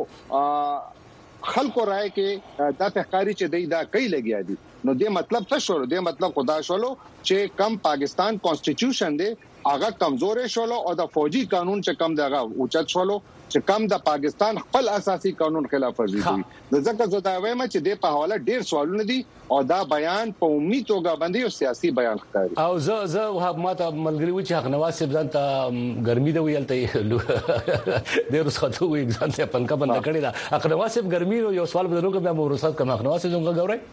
خلکو رائے کې د تخکاری چې دی دا کوي لګیا دي نو دې مطلب څه شو دې مطلب خدا شولو چې کم پاکستان کانسټیټیوشن دی هغه کمزورې شول او د فوجي قانون چې کم دغه اوچت شول چې کم د پاکستان خپل اساسي قانون خلاف ورزي کوي د ځکه زه دا وایم چې د په حواله ډیر سوالونه دي او دا بیان په عمومي توګه باندې یو سیاسي بیان ښکاري او زه زه ماته ملګری و چې حق نواز صاحب ځان ته ګرمي دی ویلته ډیر سخته وي ځان ته پنکا بند کړی دا حق نواز صاحب ګرمي یو سوال بدلو کوم مو رسات کوم حق نواز صاحب څنګه غوړی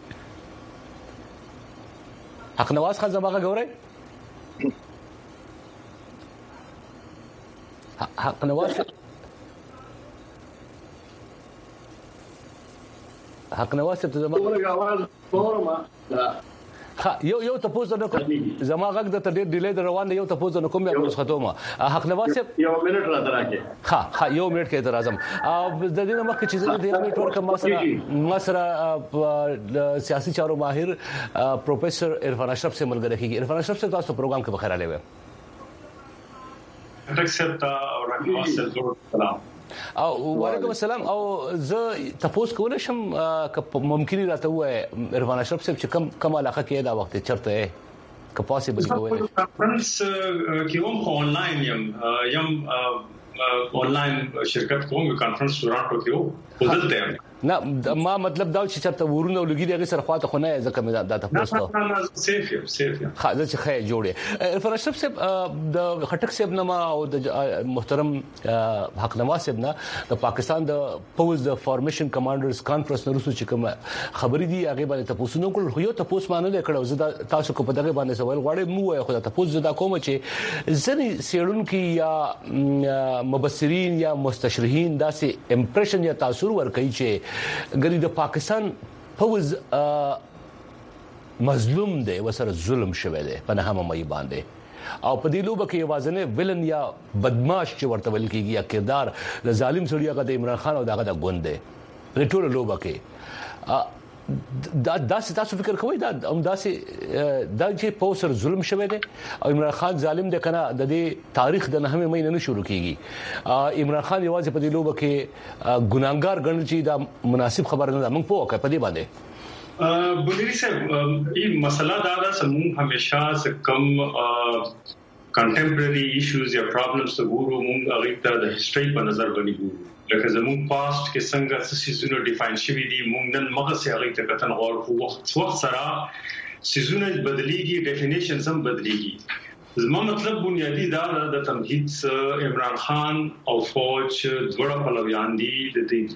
حق نواز خان زماغه غوړی حق نواز حق نواز ته زما ها یو یو تاسو نه کوم زما غږ د تدې ډیلی د روان دی یو تاسو نه کوم یو ختمه حق نواز یو منټ را دراکه ها ها یو منټ کې اعتراضم او د دې مخکې چې زه د منټ ورکم مسره مسره سیاسي چارو ماهر پروفیسور عرفان اشرف سے ملګری کیږي عرفان اشرف سے تاسو پروګرام کې بخیر علیه اکسپټ او راکواسل سلام او وعلیکم السلام او زه تاسو کولای شم ممکن راته وای عرفان اشرف صاحب چې کم کم علاقه کې دا وخت چرته که پاسبل کوي کانفرنس کې هم آنلاین یم یم آنلاین شرکت کوم کانفرنس ټورانټو کې و بدلته نه ما مطلب دا چې چرته ورونه لګي دغه سره خواته خو نه ځکه مې دا تاسو نه نه سیف یم سیف یم خا ځکه خې جوړه عرفان اشرف صاحب د خټک صاحب نه او د محترم حق نواز صاحب نه د پاکستان د پوز د فارمیشن کمانډرز کانفرنس نو چې کوم خبرې دي هغه باندې تاسو نو کول خو یو تاسو مانه کړو زه تاسو کو په دغه باندې سوال غواړم مو خو تاسو زدا کوم چې ځنی سیړونکو یا مبصرین یا مستشرحین داسې امپریشن یا تاثیر ور کوي چې ګری د پاکستان پوز مظلوم دی وسره ظلم شوه دی په نه هم مې باندې او په دې لوبه کې وازنه ویلن یا بدمعاش چې ورته ویل کیږي یا کردار د ظالم سړی هغه د عمران خان او دغه د ګوند دی ریټور لوبه کې دا داسې تاسو فکر کوئ دا هم داسې دا چې پوسر ظلم شوه دی او عمران خان ظالم دی کنه د دې تاریخ د نه مې نه شروع کیږي عمران خان یوازې په دې لوبه کې ګناګار ګڼل چې دا مناسب خبر نه موږ په وکړه په دې باندې بلری صاحب یہ مسئلہ دا دا سمون ہمیشہ سے کم کنٹمپرری ایشوز یا پرابلمز ته ګورو موږ هغه ته د هیستوري په نظر باندې ګورو لکه زموږ پاست کې څنګه څه سيزونه ډیفاین شوي دي موږ نن مغه سي هغه ته کتن غواړو خو وخت وخت سره سيزونه بدليږي ډیفینیشنز هم بدليږي زما مطلب بنیادی دا د تمهید عمران خان او فوج دغه پلویان دي د دې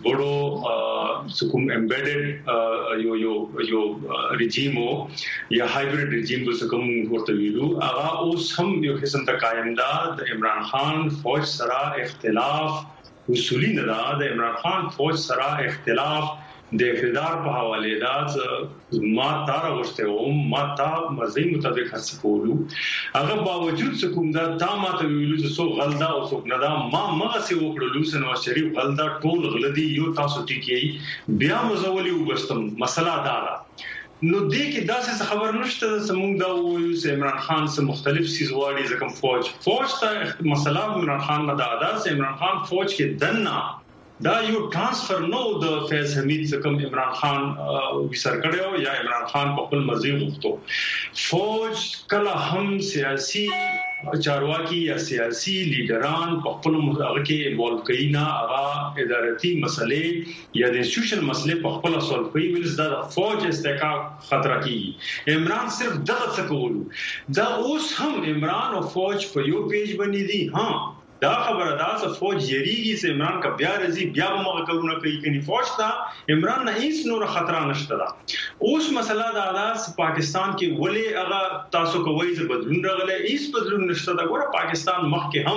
دغه سکوم امبیډډ یو یو یو رژیمو یا هایبرید رژیم به کوم ورته ویلو هغه اوس هم یو قسم ته قائم ده د عمران خان فوج سره اختلاف اصولي نه ده د عمران خان فوج سره اختلاف د اقتدار په حواله دا ما تار ورسته او ما تا مزي مطابق هڅه کولو هغه باوجود څکوم دا تا ماته ویلو چې سو غلطه او څوک نه دا ما مغه سي وکړلو سنو شریف غلطه ټول غلطي یو تاسو ټیکي بیا مزولي وبستم مسله دا نو دې کې داسې خبر نشته سمون دا وایو چې عمران خان سره مختلف سیزوالي زکم فوج فوج ته مسله عمران خان نه دا دا چې عمران خان فوج کې دنه دا یو ترانسفر نو د فیض حمید څخه عمران خان وسر کړو یا عمران خان په خپل مرزي غوښتو فوج کله هم سیاسي چارواکي یا سیاسي لیډران په خپل هغه کې انوالو کوي نه هغه ادارتي مسلې یا د انسټیټیوشن مسلې په خپل سولو کوي ولز دا فوج استحقاق خطر کوي عمران صرف دغه څه کولو دا اوس هم عمران او فوج په یو پیج باندې دي ها دا خبره دا چې فوج یریږي چې عمران کا بیا رضی بیا موږ کارونه کوي کني فوج تا عمران نه هیڅ نور خطر نشته دا اوس مسله دا دا چې پاکستان کې ولې هغه تاسو کوی چې بدلون راغله هیڅ بدلون نشته دا ګوره پاکستان مخکې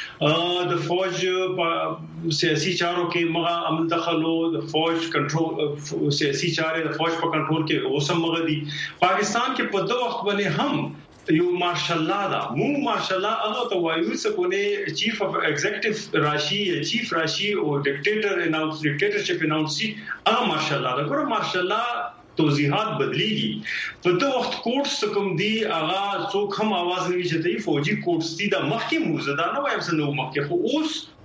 هم د فوج سیاسي چارو کې مغه عمل دخلو د فوج کنټرول سیاسي چارې د فوج په کنټرول کې اوسم مغه دي پاکستان کې په دوه وخت باندې هم یو ماشاءالله دا مو ماشاءالله هغه ته وایو چې کونه چیف اف ایگزیکټیو راشي چیف راشي او ډیکټیټر اناونس ډیکټیټرشپ اناونسي هغه ماشاءالله دا ګوره ماشاءالله توضیحات بدلیږي په دوه وخت کورس کوم دی هغه څوک هم आवाज نه ویچتای فوجي کورس دی د مخکې موزه دا نه وایم چې نو مخکې خو اوس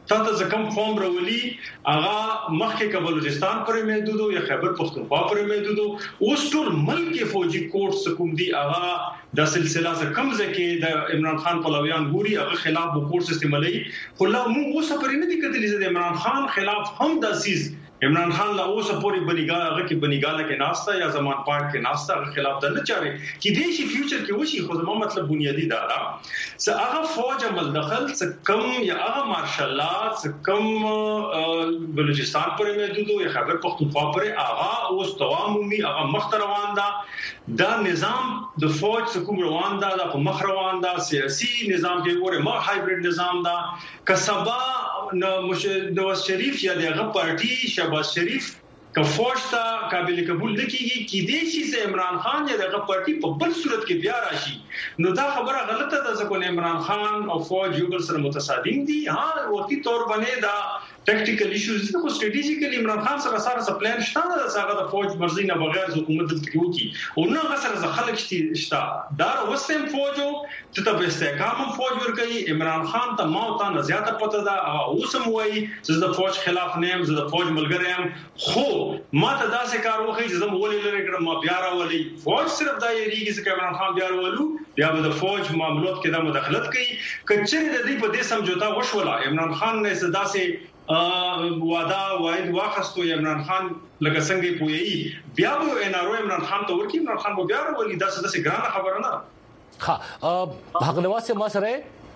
تاسو ځکه فارم راولي هغه مخکې بلوچستان پورې محدود یا خیبر پختونخوا پورې محدود اوس ټول ملک فوجي کورس کوم دي هغه د سلسله څخه کم ځکه د عمران خان پلویان ګوري هغه خلاف به کورس استعمالي خو لا موږ اوس پرې نه دي کتلې چې د عمران خان خلاف هم د سیس عمران خان لا اوس پوری بنګاله هغه کې بنګاله کې ناستا یا زمان پاک کې ناستا هغه خلاف د نه چاري کې دې شي فیوچر کې وشي خو زموږ مطلب بنیادی دا ده چې هغه فوج عمل دخل څه کم یا هغه مارشال لا څه کم بلوچستان پورې محدود یا خیبر پختونخوا پورې هغه اوس توامي هغه مخ روان ده دا نظام د فوج څخه کوم روان ده د مخ روان ده سیاسي نظام کې ګوره ما هایبرید نظام ده کسبا نواز شریف یا دغه پارټي شهباز شریف که فوج ته قابل قبول نکېږي کې دې چې عمران خان یا دغه پارټي په بل صورت کې بیا راشي نو دا خبره غلطه ده ځکه عمران خان او فوج یو بل سره متصادم دي ها وختي تور باندې دا ټیکټیکل ایشوز دي خو سټریټیجیکلی عمران خان سره سره سپلان شته د څنګه د فوج مرزي نه بغیر حکومت د تکوکی او نه غسر ز خلک شته دا وسم فوجو ته په استحکام فوج ورګي عمران خان ته ما او تا زیاته پته ده او سم وای چې د فوج خلاف نیم چې د فوج ملګریم خو ما ته داسې کار وکړي چې زم ولې لري کړم ما بیا راولي فوج صرف دا یریږي چې عمران خان بیا راولو بیا د فوج معاملات کې د مداخلت کوي کچې د دې په دې سمجوتا وشولا عمران خان نه صداسه وعده واحد واخستو عمران خان لکه څنګه پوي بیا به ان ار عمران خان ته ورکی عمران خان بیا ولې دا څه ګرانه خبره نه ها حق نواز سے ما سره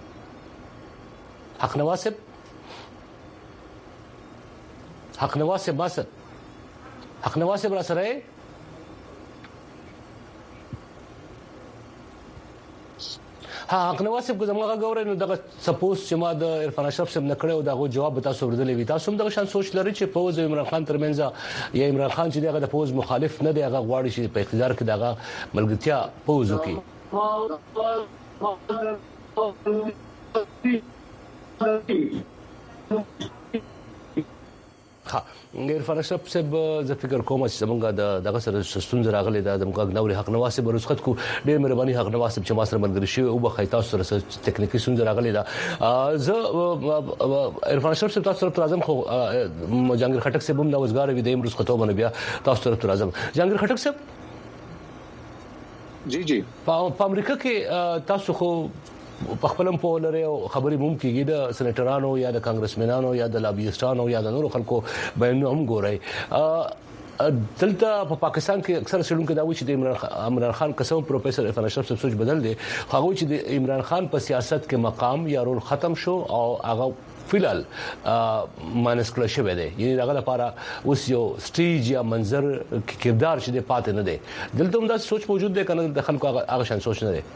حق نواز سے حق نواز سے ما سره حق نواز سے برا سره ها حق نواز صاحب زموږه غوړې نو دغه سپوز چې ما د عرفان اشرف صاحب نکړو دغه جواب تاسو وردلې وي تاسو هم دغه شان سوچ لري چې فوز عمران خان ترمنځ یا عمران خان چې دغه د فوز مخالف نه دی هغه غواړي چې په اقتدار کې دغه ملګرتیا فوز وکړي ها عرفان اشرف صاحب زه فکر کوم چې زمونږ د دغه سره ستون راغلي د زمونږ نوري حق نواز صاحب رسخت کو ډېر مهرباني حق نواز صاحب چې ما سره ملګری شي او بخای تاسو سره ټکنیکی ستون راغلي دا زه عرفان اشرف صاحب تاسو سره اعظم خو جهانگیر خټک صاحب هم نوزګار وي د امروز خطو باندې بیا تاسو سره اعظم جهانگیر خټک صاحب جی جی په امریکا کې تاسو خو په خپلم په لري او خبري ممکن د سېنیټرانو یا د کانګرسمنانو یا د لابیستانو یا د نورو خلکو بیانونه هم ګوري دلته په پاکستان کې اکثر سړونکو دا وایي چې د عمران خان قسم پروفیسور عرفان اشرف صاحب سوچ بدل دي هغه چې د عمران خان په سیاست کې مقام یا رول ختم شو او هغه فلال مانس کله شوی دی یعنی هغه لپاره اوس یو سټیج یا منظر کردار چې د پاتې نه دی دلته هم دا سوچ موجود دی کنه د خلکو هغه شان سوچ نه دی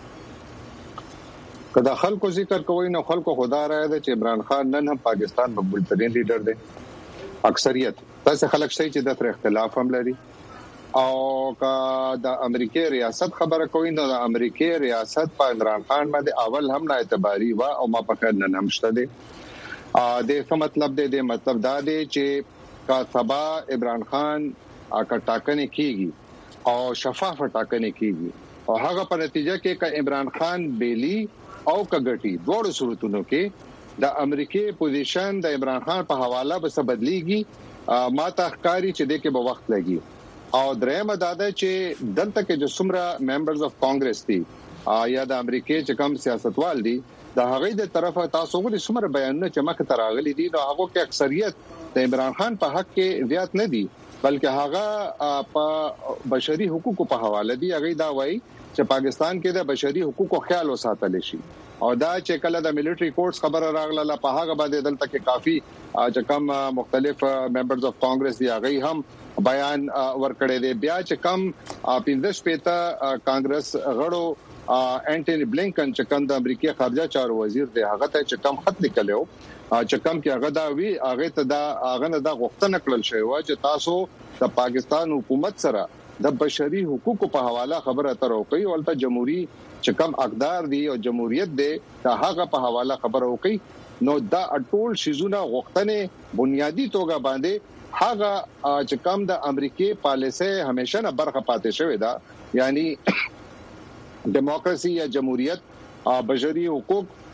کدا خلکو ذکر کوي نو خلکو خدا راځي چې عمران خان نن هم پاکستان مقبول ترين لیډر دی اکثریت تاسو خلک شي چې د تر اختلاف هم لري او کا د امریکای ریاست خبره کوي نو د امریکای ریاست په عمران خان باندې اول هم نه اعتباري وا او ما په خیر نه نمشته دي ا د څه مطلب دی د مطلب دا دی چې کا سبا عمران خان اکا ټاکنه کیږي او شفاف ټاکنه کیږي او هغه په نتیجه کې ک عمران خان بیلی او کګټي دوه صورتونو کې د امریکای پوزیشن د عمران خان په حواله به څه بدليږي ما ته ښکاری چې د کې به وخت لګي او درېمه دا ده چې دلته کې د سمرا ممبرز اف کانګرس دي یا د امریکای چې کوم سیاستوال دي د هغه د طرفه تاسو غوډي سمره بیانونه چې مخ ته راغلي دي نو هغه کې اکثریت د عمران خان په حق کې زیات نه دي بلکې هغه په بشري حقوقو په حواله دي هغه دا وایي چې پاکستان کې د بشري حقوقو خیال وساتل شي او دا چې کله د ملټري کورټس خبره راغله په هغه باندې دلته کې کافي چې کوم مختلف ممبرز اف کانګرس دی هغه هم بیان ورکړی دی بیا چې کوم پینځه شپږ کانګرس غړو انټونی بلینکن چې کوم د امریکای خارجه چارو وزیر دی هغه ته چې کوم خط لیکلو چې کوم کې هغه دا وی هغه ته دا هغه نه دا غوښتنه کړل شوی و چې تاسو د پاکستان حکومت سره د بشري حقوقو په حواله خبره اترو کوي او ته جمهوریت چې کوم اقدار دي او جمهوریت دی دا هغه په حواله خبره وکي نو دا ټول شیزونه غوښتنه بنیادی توګه باندې هغه چې کوم د امریکای پالیسي همیشه نه برخه پاتې شوی دا یعنی دیموکراسي یا جمهوریت بشري حقوق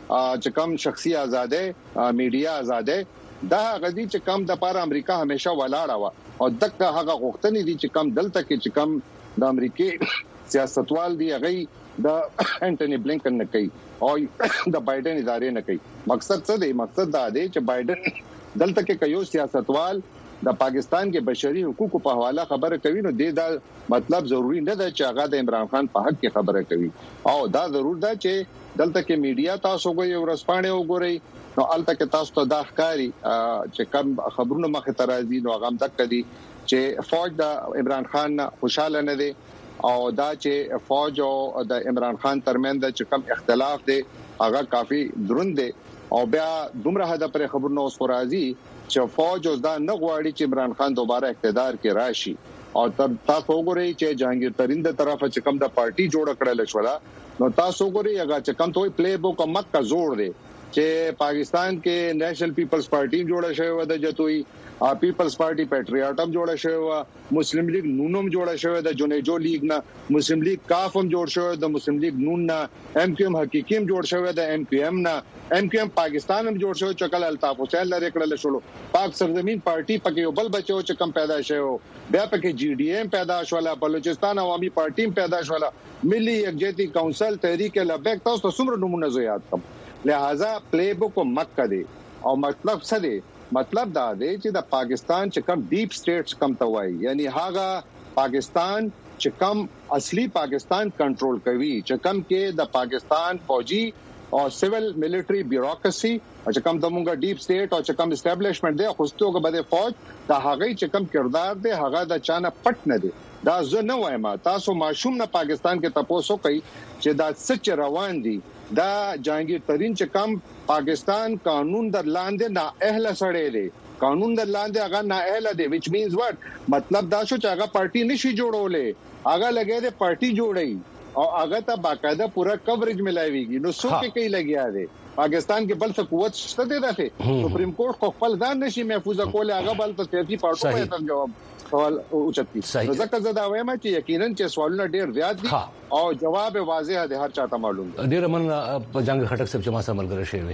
چې کم شخصي آزادۍ میډیا آزادۍ دا غدي چې کم د پاره امریکا همیشه ولاړه و او دغه هغه غوښتنې دي چې کم دلته کې چې کم د امریکای سیاستوال دی هغه د انټونی بلینکن نه کوي او د بایدن ادارې نه کوي. مقصد څه دی؟ مقصد دا دی چې بایدن دلته کې کوي سیاستوال د پاکستان کې بشري حقوقو په حواله خبره کوي نو د دا مطلب ضروری نه ده چې هغه د عمران خان په حق کې خبره کوي او دا ضرور ده چې دلته کې میډیا تاسو کوی ورسپانې وګورئ نو الته کې تاسو ته دا ښکاری چې کوم خبرونه مخه ترازی نو هغه تک دي چې فوج د عمران خان خوشاله نه دي او دا چې فوج او د عمران خان ترمنځ چې کوم اختلاف دی هغه کافي دروند دی او بیا دومره هدا پر خبرونه اوس راځي چې فوج اوس دا نه غواړي چې عمران خان دوباره اقتدار کې راشي او تر تاسو وګورئ چې جهانگیر ترین د طرفه چې کوم د پارټي جوړ کړل شو نو تاسو وګورئ هغه چې کوم توي پلی بوک مکه زوړ دی چې پاکستان کې نېشنل پیپلز پارټي جوړه شوې و د جتوي پیپلز پارټي پیټریاټم جوړه شوې و مسلم لیگ نونم جوړه شوې د جونېجو لیگ نه مسلم لیگ کافم جوړ شوې د مسلم لیگ نون نه ایم کیو ایم حقیقیم جوړ شوې د ایم کیو ایم نه ایم کیو ایم پاکستان هم جوړ شوې چکل الطاف حسین لری کړل شو پاک سرزمین پارټي پکې یو بل بچو چې کم پیدا شوه بیا پکې جی ډی ایم پیدا شوله بلوچستان عوامي پارټي پیدا شوله ملي یکجهتي کونسل تحریک لبیک تاسو څومره نمونه زو یاد کړم لہذا پلی بک مکه دی او مطلب څه دی؟ مطلب دا دی چې د پاکستان چې کم ډیپ سټیټس کم توای یعنی هاغه پاکستان چې کم اصلي پاکستان کنټرول کوي چې کم کې د پاکستان فوجي او سیول ملټری بیوروکراسي او چې کم دموږه ډیپ سټیټ او چې کم اسټابلیشمنت دی خوستوګه بده فوج د هغه چې کم کردار دی هغه د چانه پټ نه دی دا زه نه وایم تاسو ماشوم نه پاکستان کې تاسو کوي چې دا سچ روان دي دا جهانگیر ترین چې کم پاکستان قانون در لاندې نه اهل سړی دی قانون در لاندې هغه نه اهل دی which means what مطلب دا شو چې هغه پارټي نشي جوړولې هغه لګي دی پارټي جوړي او هغه ته باقاعده پورا کوریج ملایويږي نو څوک کې لګیا دی پاکستان کې بل څه قوت شته دی راته سپریم کورټ خو خپل ځان نشي محفوظ کول هغه بل ته سیاسي پارټو ته جواب سوال اوچتي ځکه زه دا وایم چې یقینا چې سوالونه ډېر زیات دي او جواب واضح دی هر چاته معلوم دی. ډېر من جنگ خټک صاحب چې ما سره ملګری شوی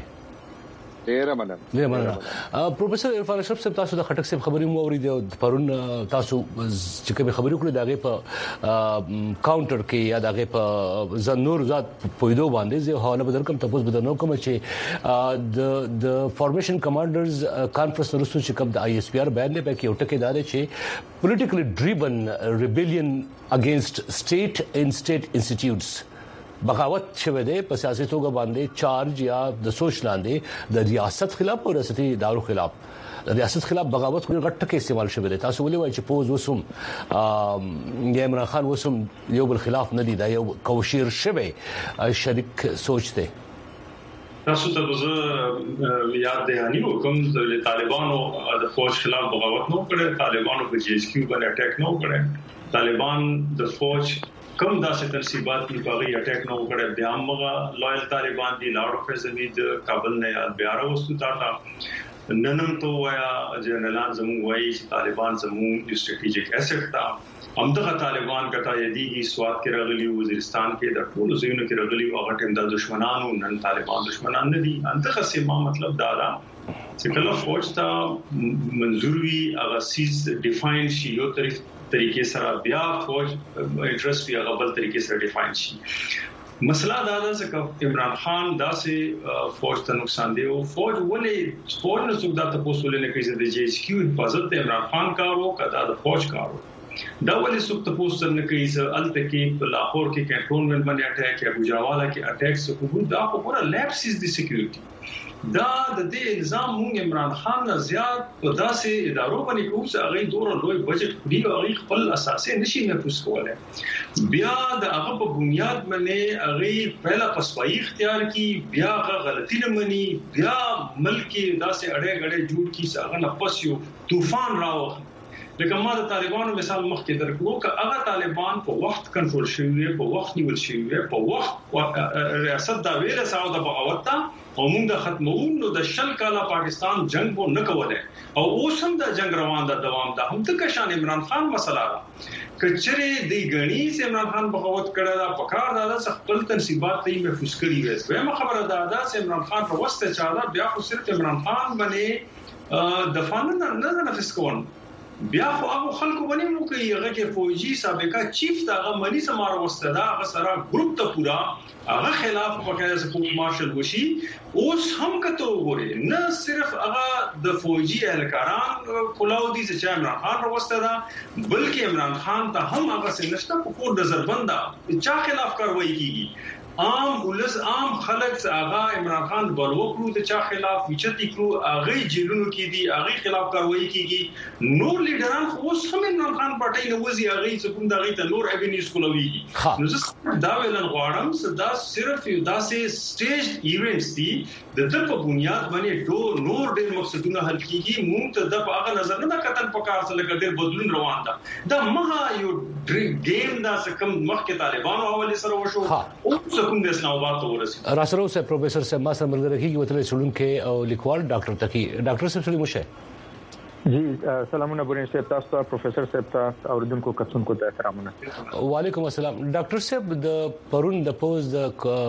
ډېر مننه ډېر مننه پروفیسور عرفان اشرف صاحب تاسو د خټک صاحب خبرې مو اوریدو پرون تاسو چې کوم خبرې کړې داغه په کاونټر کې یا داغه په زنور ذات پویدو باندې زه حواله بدل کوم تاسو بدل نو کوم چې د د فارمیشن کمانډرز کانفرنس رسو چې کوم د آی ایس پی آر بیان نه پکې یو ټکی دار چې پولیټیکلی ډریون ریبیلیون اگینست سټیټ ان سټیټ انسټیټیوټس بغاوت شوه دی په سیاسي توګه باندې چارج یا د سوچ لاندې د ریاست خلاف او ریاستي ادارو خلاف د ریاست خلاف بغاوت کوي غټ ټکی استعمال شوه دی تاسو ولې وایي چې پوز وسوم عمران خان وسوم یو بل خلاف نه دی دا یو کوشیر شوه شریک سوچ دی تاسو ته زه یاد دهانی وکم د طالبانو د فوج خلاف بغاوت نه کړي طالبانو په جی ایس کیو باندې اٹیک نه کړي طالبان د فوج کم داسې تنصیبات په باغی اٹیک نه وکړي بیا موږ لویل طالبان دي لاړو په زمید کابل نه یاد بیا راوستو تا ننم تو وایا جنرالان زمو وایي چې طالبان زمو یو سټریټیجیک اسټ تا همدغه طالبان کته یديږي سواد کې راغلي وزیرستان کې د ټول زینو کې راغلي او هغه ټیم د دشمنانو نن طالبان دشمنان نه دي انتخه سیمه مطلب دا دا چې کله فوج ته منظور وي هغه سیز ډیفاین شي یو طریق طریقې سره بیا فوج انټرست وی هغه بل طریقې سره ډیفاین شي مسله دا ده چې عمران خان داسې فوج ته نقصان دی او فوج ولې فوج نه څوک دا تاسو ولې نه کوي چې د جی ایس کیو حفاظت عمران خان کارو کدا د فوج کارو دا ولې څوک تاسو نه کوي چې الته کې په لاهور کې کنټرولمنت باندې اٹیک یا ګوجراوالا کې اٹیک څه دا په پورا لیپسز دی سکیورټي دا د دې الزام مونږ عمران خان نه زیات په داسې ادارو باندې کوو چې هغه ډور لوی بجټ دی او هغه خپل اساسي نشي محفوظ کولای بیا د هغه په بنیاد باندې هغه پهلا پسوایی اختیار کی بیا هغه غلطی نه مني بیا ملک داسې اړې غړې جوړ کی چې هغه نه پس یو طوفان راو لکه ما د طالبانو مثال مخکې درکړو ک هغه طالبان په وخت کنټرول شوی په وخت نیول شوی په وخت ریاست دا ویل ساو د بغاوت ته او موږ د ختمون نو د شل کاله پاکستان جنگ وو نه کوله او اوس هم د جنگ روان ده دوام ده هم د کشان عمران خان مسله کچري د غنی سي عمران خان بغاوت کړه دا پکار دا د خپل تنصيبات ته محفوظ کړی وي زما خبره ده دا چې عمران خان په وسته چاله بیا خو صرف عمران خان باندې د فانن نه نفس کوون بیا خو هغه خلکو باندې مو کوي هغه کې فوجي سابقہ چیف دغه ملي سمار وستدا هغه سره ګروپ ته پورا هغه خلاف پکې سپورت مارشل وشي اوس هم کته وګوري نه صرف هغه د فوجي اهلکاران کولاو دي چې عمران خان وستدا بلکې عمران خان ته هم هغه سنشته په کور د زربنده چا خلاف کاروایی کیږي عام ولس عام خلک هغه عمران خان بلوکرو د چا خلاف وچتی کړو هغه جیلونو کې دي هغه خلاف کاروایی کیږي نور لیډران خو هم عمران خان پټای نه وزي هغه څه کوم دغه ته نور ایونیوز کولوي نو زه دا ویلن غواړم چې دا صرف یو داسې سټیج ایونټس دي د د په بنیاد باندې ډور نور ډېر مقصدونه حل کیږي موږ ته د هغه نظر نه کتل پکار څه لکه ډېر بدلون روان ده دا مها یو ګیم دا څه کوم مخکې طالبانو حواله سره وشو او کوم د اسلام آباد ته ورسېد راسره سره پروفیسور صاحب ما سره مرګ راکې وتل څلونکو او لیکوال ډاکټر تقی ډاکټر صاحب سره مشه جی سلامونه بورین صاحب تاسو ته پروفیسور صاحب ته اوریدونکو کتونکو ته احترامونه وعلیکم السلام ډاکټر صاحب د پرون د پوز د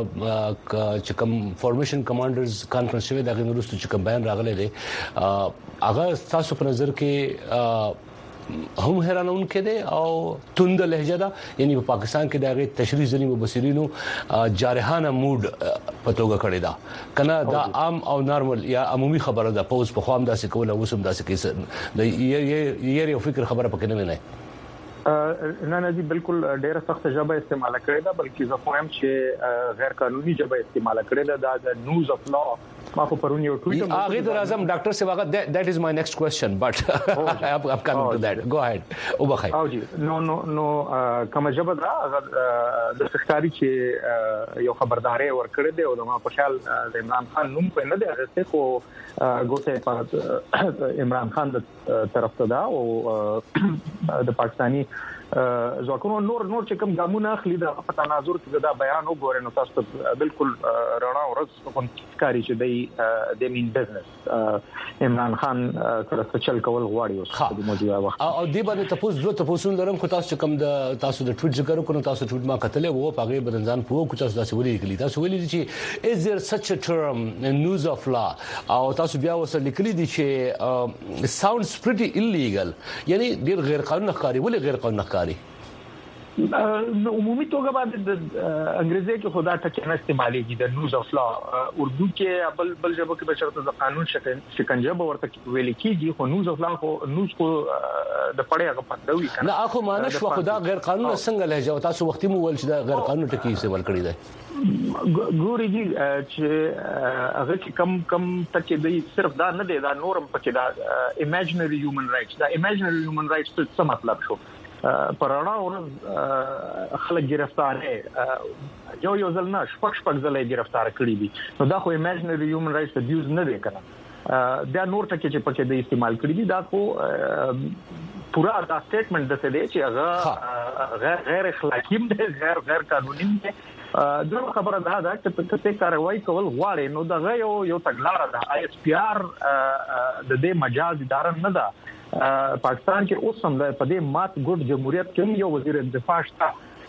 چکم فارمیشن کمانډرز کانفرنس شوی د غنورستو چکم بیان راغلی دی هغه تاسو په نظر کې هم حیرانون کې دي او توند لهجه ده یعنی په پاکستان کې دغه تشریح ځنی مبصرینو جارحانه موډ پتوګه کړی دا کنه دا عام او نارمل یا عمومي خبره ده پوز په خوام داسې کوله وسم داسې کیسه د یې یو فکر خبره پکې نه نه نه نه دي بالکل ډیره سخت جبه استعمال کړی دا بلکې زه خو هم چې غیر قانوني جبه استعمال کړی دا د نیوز اف لا ما خو پرونی یو ټویټ هغه د اعظم ډاکټر سی واغه that is my next question but I'm coming to that go ahead او بخای او جی نو نو نو کوم جبه دا د سختاري چې یو خبرداري ورکړه دی او د ما په خیال د عمران خان نوم په نه دی راځي خو ګوته په عمران خان د طرف ته دا او د پاکستاني ځکه نور نور چې کوم ګامونه اخلي د په تناظر کې دا بیان وګورئ نو تاسو ته بالکل رڼا ورځ کوم کاری چې دی د مين بزنس عمران خان سره چل کول غواړي اوس د موجوده وخت او دی باندې تاسو دوه تاسو لرم خو تاسو کوم د تاسو د ټویټ ذکر کوم تاسو ټویټ ما کتلې وو په هغه بدنځان پوه کو تاسو تاسو ولې کلی تاسو ولې چې is there such a term news of law او تاسو بیا وسه لیکلي دي چې sounds pretty illegal یعنی ډیر غیر قانوني ښکاری ولې غیر قانوني ښکاری عمومي توګه باندې د انګریزي کې خدا ټکی نه استعمالېږي د نیوز اف لا اردو کې بل بل ژبه کې بشرط د قانون شکنجه به ورته ویل کېږي خو نیوز اف لا خو نیوز کو د پړې هغه پدوي کنه نه اخو مانه شو خدا غیر قانوني څنګه لهجه او تاسو وختي مو ول چې د غیر قانوني ټکی استعمال کړی دی ګوري دي چې هغه کم کم ټکی دی صرف دا نه دی دا نورم پکې دا ایمیجنری هیومن رائټس دا ایمیجنری هیومن رائټس څه مطلب شو پرانا ورځ خلک گرفتار هي یو یو ځل نه شپږ شپږ ځله گرفتار کړي دي نو دا خو ایمیجنری هیومن رائټس ابیوز نه دی کنه دا نور ټکی چې پکې د استعمال کړي دي دا خو پورا دا سټیټمنټ د څه دی چې هغه غیر غیر اخلاقی دی غیر غیر قانوني دی دا خبره ده دا چې څه کاروایی کول غواړي نو دا یو یو تګلارې ده آی اس پی آر د دې مجاز اداره نه ده پاکستان کې اوس هم په دې مات ګډ جمهوریت کې یو وزیر دفاع شته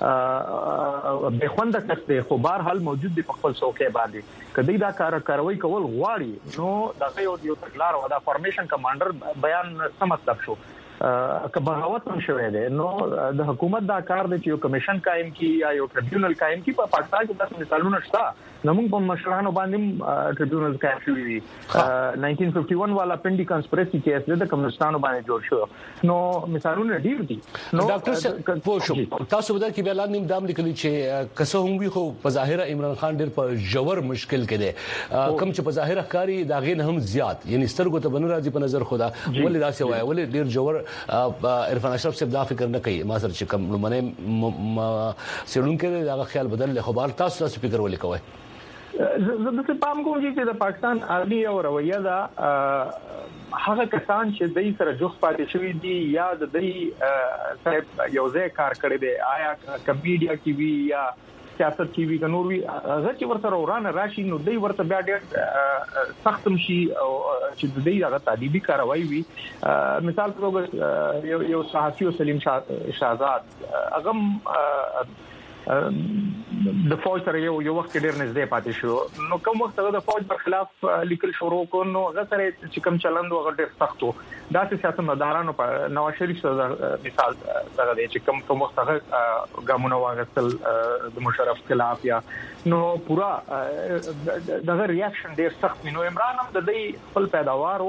به خوند کړي خو بهر حال موجود دی په خپل څوکۍ باندې کدی دا کار کاروي کول غواړي نو دا یو یو تګلار و دا فارمیشن کمانډر بیان څه مطلب شو که بغاوت هم شوی دی نو د حکومت دا کار دی چې یو کمیشن قائم کی یا یو ټریبیونل قائم کی په پاکستان کې تاسو مثالونه شته نمون په مشرانو باندې ټریبیونل قائم شوی دی نائنټین ففټي ون والا پنډي کانسپریسي کیس د کمونستانو باندې جوړ شو نو مثالونه ډیر دي نو ډاکټر پوښتنه تاسو بده کې بیان نیم دام لیکلی چې کسه هم وي خو په ظاهره عمران خان ډیر په جوړ مشکل کې دی کم چې په ظاهره کاری دا غین هم زیات یعنی سترګو ته بنو راځي په نظر خدا ولې داسې وای ولې ډیر جوړ عرفان اشرف صاحب دا فکر نه کوي ما سره چې کوم لمنه سړون کې دا خیال بدل له خبر تاسو تاسو فکر ولې کوي زه د پام کوم چې د پاکستان ارمي او رویه دا هغه کسان چې د سره جوخ پاتې شوی دي یا د دې صاحب یو ځای کار کړی دی آیا کمیډیا کې وی یا سیاست کې وی کنور وی هغه چې ورته ورانه راشي نو دوی ورته بیا ډېر سختم شي او چې دوی هغه تعلیمي کاروي وي مثال په توګه یو یو صحافي سلیم شاهزاد هغه د فوج سره یو یو وخت ډېر نږدې پاتې شو نو کوم وخت د فوج پر خلاف لیکل شروع کړو نو هغه سره چې کوم چلند هغه ډېر سخت وو دا چې سیاستمدارانو په نواز شریف سره مثال هغه دی چې کوم کوم وخت هغه ګامونه واغستل د مشرف خلاف یا نو پورا دغه ریاکشن ډېر سخت نو عمران هم د دې خپل پیداوارو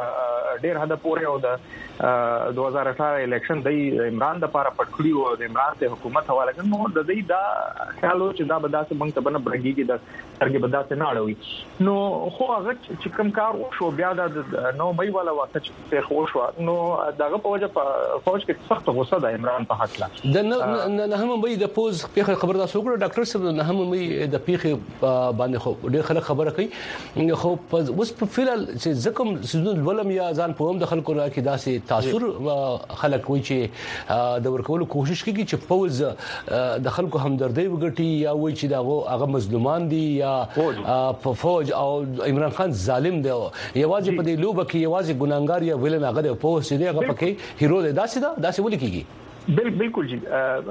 ډېر حد پورې او د دوه هزار اټھارہ الیکشن د عمران د لپاره پټکړی او د عمران ته حکومت حواله نو د دې دا خیال چې دا به داسې موږ ته بنه برګي کې د سرګي به داسې نه اړوي نو خو هغه چې کوم کار وشو بیا د نو مې والا وخت چې خو شو نو دغه په وجه په فوج کې سخت غوسه د عمران په حق لا د نه هم مې د پوز په خبر دا سوګړو ډاکټر صاحب نه هم مې د پیخه باندې خو ډېر خلک خبره کوي خو اوس په فعل چې زکم سيزون ولم یا ځان په هم د خلکو را کې داسې تاثیر خلک وي چې د ورکولو کوشش کوي چې پوز د خلکو همدردی وګټي یا وایي چې دا هغه مظلومان دي یا په فوج او عمران خان ظالم دی یوازې په دې لوبه کې یوازې ګناګار یا ویلن هغه په پوز دی هغه پکې هیرو دی داسې دا داسې ولې کیږي بل بالکل جی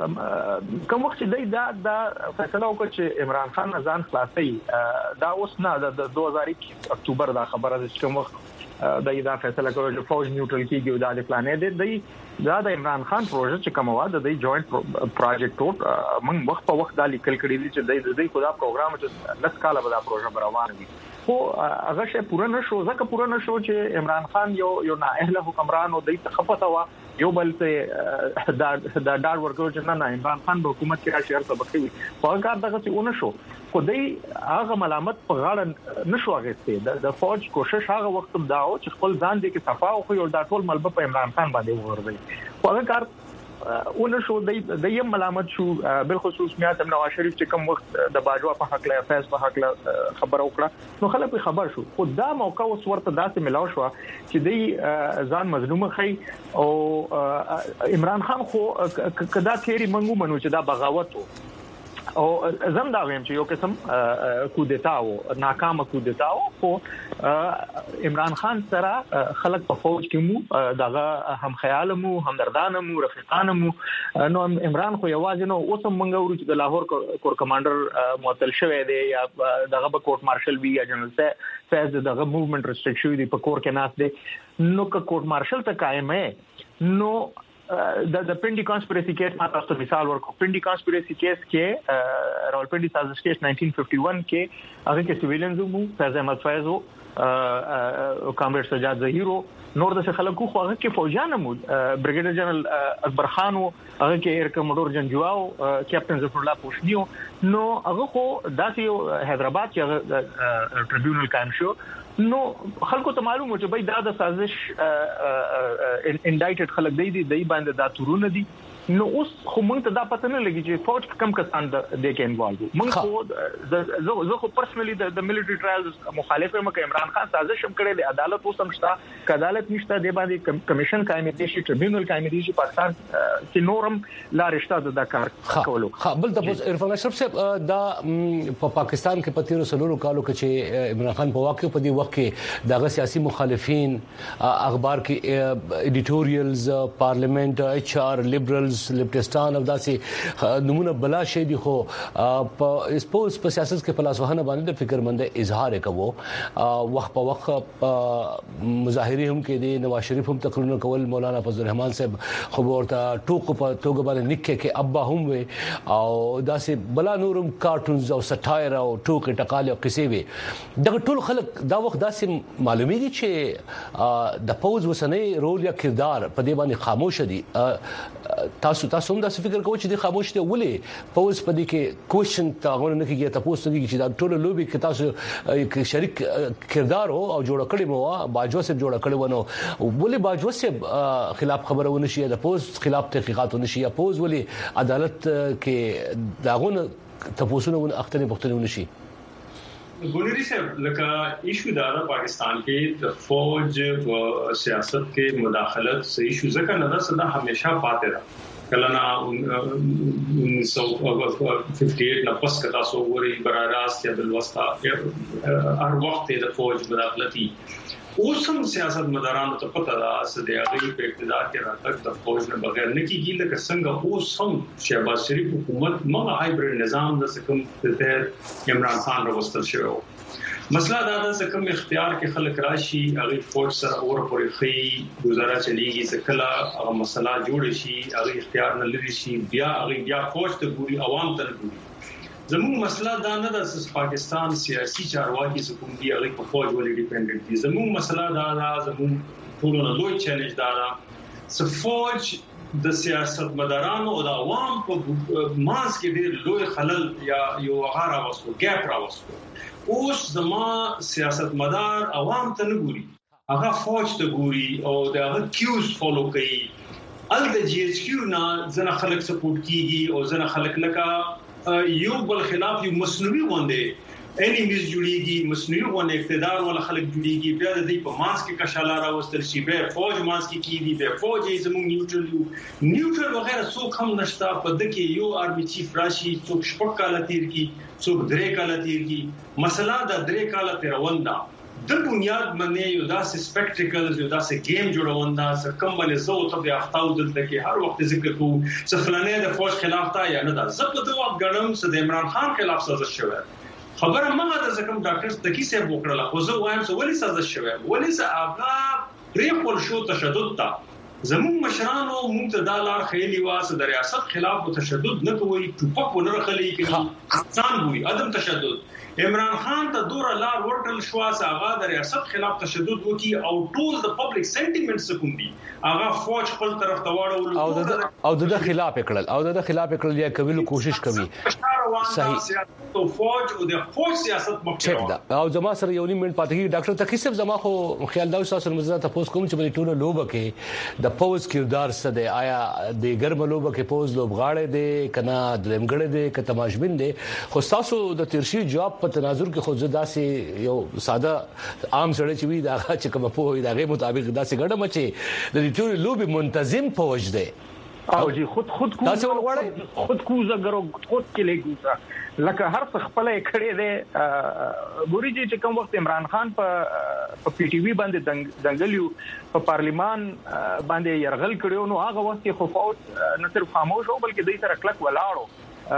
کوم وخت دی دا دا فیصله وکړه چې عمران خان ځان خلاصي دا اوس نه د دوه هزار اکتوبر دا خبره ده چې کوم وخت دا دا فیصله کړو چې فوج نیوټرل کیږي او د پلانې دی دا د عمران خان پروژه چې کوم واده د جوائنٹ پروجیکټ ټوټ موږ وخت په وخت د لیکل کړی دي چې د دې خدا پروګرام چې لس کاله به دا پروژه روان وي خو هغه شی پوره نشو ځکه پوره نشو چې عمران خان یو یو نااهله حکمران او د تخفته وا یو بل ته دا دا ډار ورکو چې نه نه عمران خان په حکومت کې راشي ارته بکوي خو هغه دغه څه ونه شو خو دې هغه ملامت په غاړه نشو اغسته د فوج کوشش هغه وخت دا او چې خپل ځان دې کې صفا او یو دا ټول ملبه په عمران خان باندې ورغی خو هغه کار ونه شو د د یم ملامت شو بل خصوص میات نواز شریف چې کوم وخت د باجوا په حق له فیص په حق له خبر وکړه نو خلک خبر شو خو دا موقع اوس ورته داسې ملاو شو چې د ځان مظلوم خي او عمران خان خو کدا تیری منګو منو چې دا بغاوت او زم دا ویم چې یو قسم کودتا او ناکامه کودتا او خو عمران خان سره خلک په فوج کې مو دغه هم خیال مو هم دردان مو رفیقان مو نو عمران خو یوازې نو اوس موږ ورو چې د لاهور کور کمانډر معطل شوی دی یا دغه په کورټ مارشل بي یا جنرال فیض دغه موومېنټ ریسټریکټ شوی دی په کور کې ناس دی نو که کورټ مارشل ته قائم ہے نو د د پنډي کانسپیرسي کیس ما تاسو مثال ورکو پنډي کانسپیرسي کیس کې راولپنډي سازش کیس نائنٹین ففٹی ون کې هغه کې سیویلینز وو فیض احمد فیض او کامریډ سجاد ظهیرو نور د خلکو خو هغه کې فوجان مو بریګیډر جنرال اکبر خان او هغه کې ایر کموډور جنجواو کیپټن ظفر الله پوشنیو نو هغه خو داسې حیدرآباد کې ټریبیونل قائم شو نو خلکو ته معلومه چې بای دا د سازش انډایټډ خلک دی دی باندې دا تورونه دي نو اوس خو موږ ته دا پته نه لګي چې فوج کم کسان د دې کې انوالو موږ خو زه خو پرسنلی د ملټری ټرایلز مخالف یم چې عمران خان سازش هم کړی دی عدالت اوس هم شته عدالت نشته دی باندې کمیشن قائم دي شي ټریبیونل قائم دي شي پاکستان چې نورم لا رښتا د کار کولو بل د عرفان اشرف صاحب دا په پاکستان کې پتیرو سلورو کالو کې چې عمران خان په واقع په دې وخت کې دغه سیاسي مخالفین اخبار کې ایډیټوریلز پارلیمنت ایچ آر لیبرلز لپټستان او داسې نمونه بلا شي دي خو په سپوز په سیاست کې فلسفهانه باندې د فکرمند اظهار کوو وخت په وخت مظاهره هم کې دي نواز شریف هم تقریرونه کول مولانا فضل الرحمن صاحب خو ورته ټوک په توګه باندې نکه کې ابا هم وي او داسې بلا نورم کارټونز او سټایر او ټوک ټقال او قصې وي دغه ټول خلک دا وخت داسې معلومیږي چې د پوز وسنۍ رول یا کردار په دې باندې خاموش دي تاسو تاسو هم دا فکر کوئ چې د خاموش ته ولې پوز په دې کې کوېشن تاغونه نه کیږي تاسو ته چې دا ټول لوبي کې تاسو شریک کردار او جوړ کړی مو باجو سره جوړ کړی ونه ولې باجو سره خلاف خبره ونه شي د پوز خلاف تحقیقات ونه شي یا پوز ولې عدالت کې داغونه تاسو نه اختنی بوختنی ونه شي ګونری صاحب لکه ایشو دا د پاکستان کې د فوج او سیاست کې مداخلت صحیح شو ځکه نه دا صدا همیشه پاتې ده کله نه انیس سو اٹھاون نه پس کتا سو غوري براراست یا بلوستا هر وخت د فوج مداخلتي اوسم سیاست مدارانو ته پته ده چې د هغه په اقتدار کې راتګ د فوج نه بغیر نه کیږي لکه څنګه اوسم شهباز شریف حکومت مغه هایبرید نظام د سکم ته عمران خان راوستل شوی مسله دا ده چې کوم اختیار کې خلک راشي هغه فوج سره اور پورې خي گزاره چلیږي چې کله هغه مسله جوړ شي هغه اختیار نه لري شي بیا هغه بیا فوج ته ګوري عوام ته ګوري زموږ مسله دا نه ده چې پاکستان سیاسي چارواکي کوم دی هغه په فوج ولې ډیپندنت دي زموږ مسله دا ده زموږ ټول نه لوی چیلنج دا ده چې فوج د سیاست مدارانو او د عوام په مانس کې ډېر لوی خلل یا یو غاره وسو ګاپ راوستو اوس زما سیاست مدار عوام ته نه ګوري هغه فوج ته ګوري او دا هغه کیوز فالو کوي ال د جی ایچ کیو نه ځنه خلک سپورټ کیږي او ځنه خلک لکه یو بل خلاف یو مصنوعي غونډه انیمیز جوړیږي مصنوعي غونډه اقتدار ول خلک جوړیږي بیا د دې په مانس کې کشاله راوستل شي به فوج مانس کې کیږي به فوج یې زموږ نیوټرل یو نیوټرل وغیرہ څوک هم نشتا په دغه یو آرمي چیف راشي څوک شپږ کال تیر کی څوک درې کال تیر کی مسله د درې کال تیرول دا د بنیاد باندې یو داسې سپیکټیکلز یو داسې گیم جوړوندا چې کوم باندې زو ته د اختاو دلته کې هر وخت ذکر کوو چې فلانه د فوج خلاف تا یا نه دا زه په دوه غړم چې د عمران خان خلاف سازش شوه خبره مګه د زکم ډاکټر تکي سه وکړه خو زه وایم چې ولې سازش شوه ولې چې هغه پرې خپل شو تشدد تا زموږ مشرانو موږ ته د لار خېلی واسه د ریاست خلاف تشدد نه کوي ټوپک ونه رخلي کې ځان وي عدم تشدد عمران خان ته دوره لار ورکل شو چې هغه د ریاست خلاف تشدد وکي او ټول د پبلک سنټیمنټس کوم دي هغه فوج خپل طرف ته واړول او د او د خلاف کړل او د خلاف کړل یا کوي کوشش کوي صحیح او فوج او د فوج سیاست مخکې او زما سره یو نیم منټ پاتې کی ډاکټر تقی صاحب زما خو خیال دا تاسو مزه تاسو کوم چې بل ټول لوبه کې د فوج کردار څه دی آیا د ګرم لوبه کې فوج لوبغاړي دي کنه دلمګړي دي که تماشبین دي خو تاسو د تیرشي جواب په تناظر کې خو زدا سي یو ساده عام سره چې وي دا چې کوم په وي دا غي مطابق دا سي ګډه مچي د ټول لوبي منتظم فوج دی او جی خود خود کو خود کوزه غرو خود کې لګوسا لکه هر څه خپل کړي دي ګوري چې کوم وخت عمران خان په پی ټی وی باندې دنګلیو په پارلیمان باندې يرغل کړو نو هغه وخت خو فوج نه صرف خاموش او بلکې دوی سره کلک ولاړو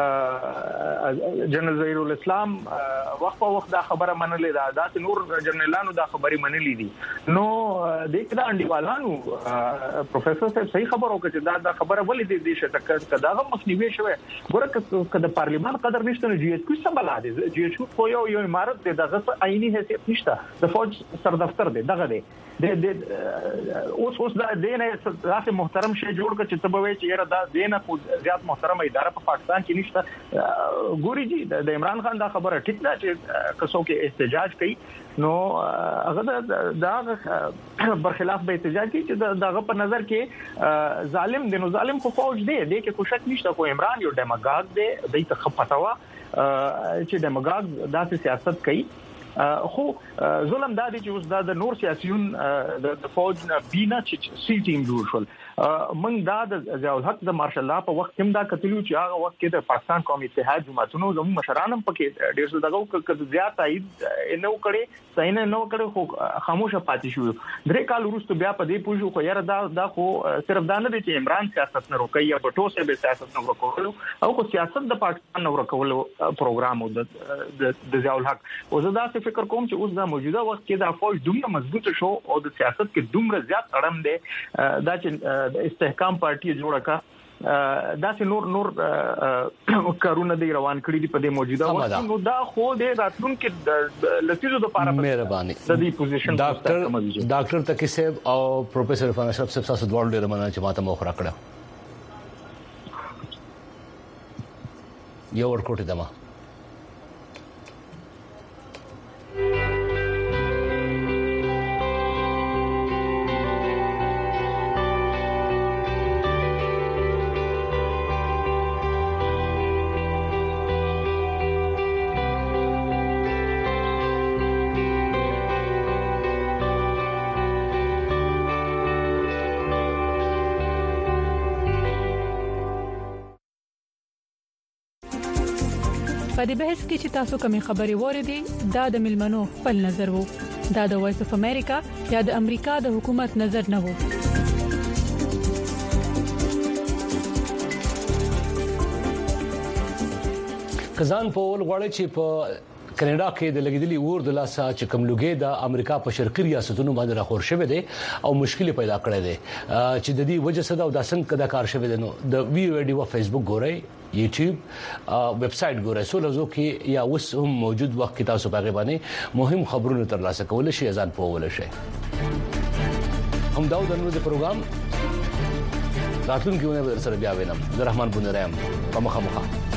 جنرال ظهیر الاسلام وخت په وخت دا خبره منلې ده دا نور جنرالانو دا خبري منلې دي نو د کدا انډیوالانو پروفیسور صاحب صحیح خبر او چې دا دا خبره ولې دي چې کدا غو مخنیوي شوی ګوره کدا پارلیمان قدر نشته جی ایچ کو سم بلاد جی ایچ کو یو یو امارت د دغه عیني حیثیت نشته د فوج سر دفتر دی دغه دی د اوس اوس دا دینه راته محترم شي جوړ کړ چې تبوي چې یره دا دینه خو زیات محترم اداره په پاکستان کې نشته ګوري جی د عمران خان دا خبره ټیک ده چې کسو کې احتجاج کوي نو هغه دا برخلاف به احتجاج کوي چې دغه په نظر کې ظالم دی نو ظالم خو فوج دی د کې کوشش نشته خو عمران یو ډیماګاګ دی د ته خپتاوه چې ډیماګاګ داسې سیاست کوي خو ظلم دا دي چې اوس دا د نور سیاسيون د فوج بینا چې سی ټیم جوړ شول من دا د ضیاء الحق د مارشل الله په وخت کې دا کتلو چې هغه وخت کې د پاکستان قومي اتحاد جماعتونو زموږ مشرانم پکې ډېر څه دغه کړه زیات تایید نو کړي صحیح نه نو کړي خو خاموشه پاتې شو درې کال وروسته بیا په دې پوښو خو یاره دا دا خو صرف دا نه دي چې عمران سیاست نه روکي یا بټو سه به سیاست نه روکول او خو سیاست د پاکستان نه روکول پروګرام د د ضیاء الحق او زه دا فکر کوم چې اوس دا موجوده وخت کې دا فوج دومره مضبوط شو او د سیاست کې دومره زیات اړم دي دا چې د استحکام پارټي جوړه کا دا چې نور نور کارونه دی روان کړی دي په دې موجوده وخت نو دا خو د راتلونکو د لسیزو د لپاره مهرباني د دې پوزیشن ډاکټر ډاکټر تقی صاحب او پروفیسور عرفان اشرف صاحب تاسو دوه ډیر مننه چې ماته مو خبره کړه یو ورکوټه دما په دې بحث کې چې تاسو کومې خبرې وریدي دا د ملمنو خپل نظر وو دا د وایس اف امریکا یا د امریکا د حکومت نظر نه وو کزان په ول غواړي چې په کینیډا کې د لګیدلی ور د لاسه چې کوم لوګي د امریکا په شرقي ریاستونو باندې راخور شوی دی او مشکل پیدا کړی دی چې د دې وجه څخه او د څنګه کدا کار شوی دی نو د ویډیو ویډیو فیسبوک ګورئ یوټیوب ویب سټ ګورئ سولزو کې یا اوس هم موجود وخت کې تاسو په غیبانه مهم خبرونه ترلاسه کول شي ځان په ول شي هم دا د نوو پروګرام راتلونکي ونه سره بیا وینم زه رحمان بنرام په مخه مخه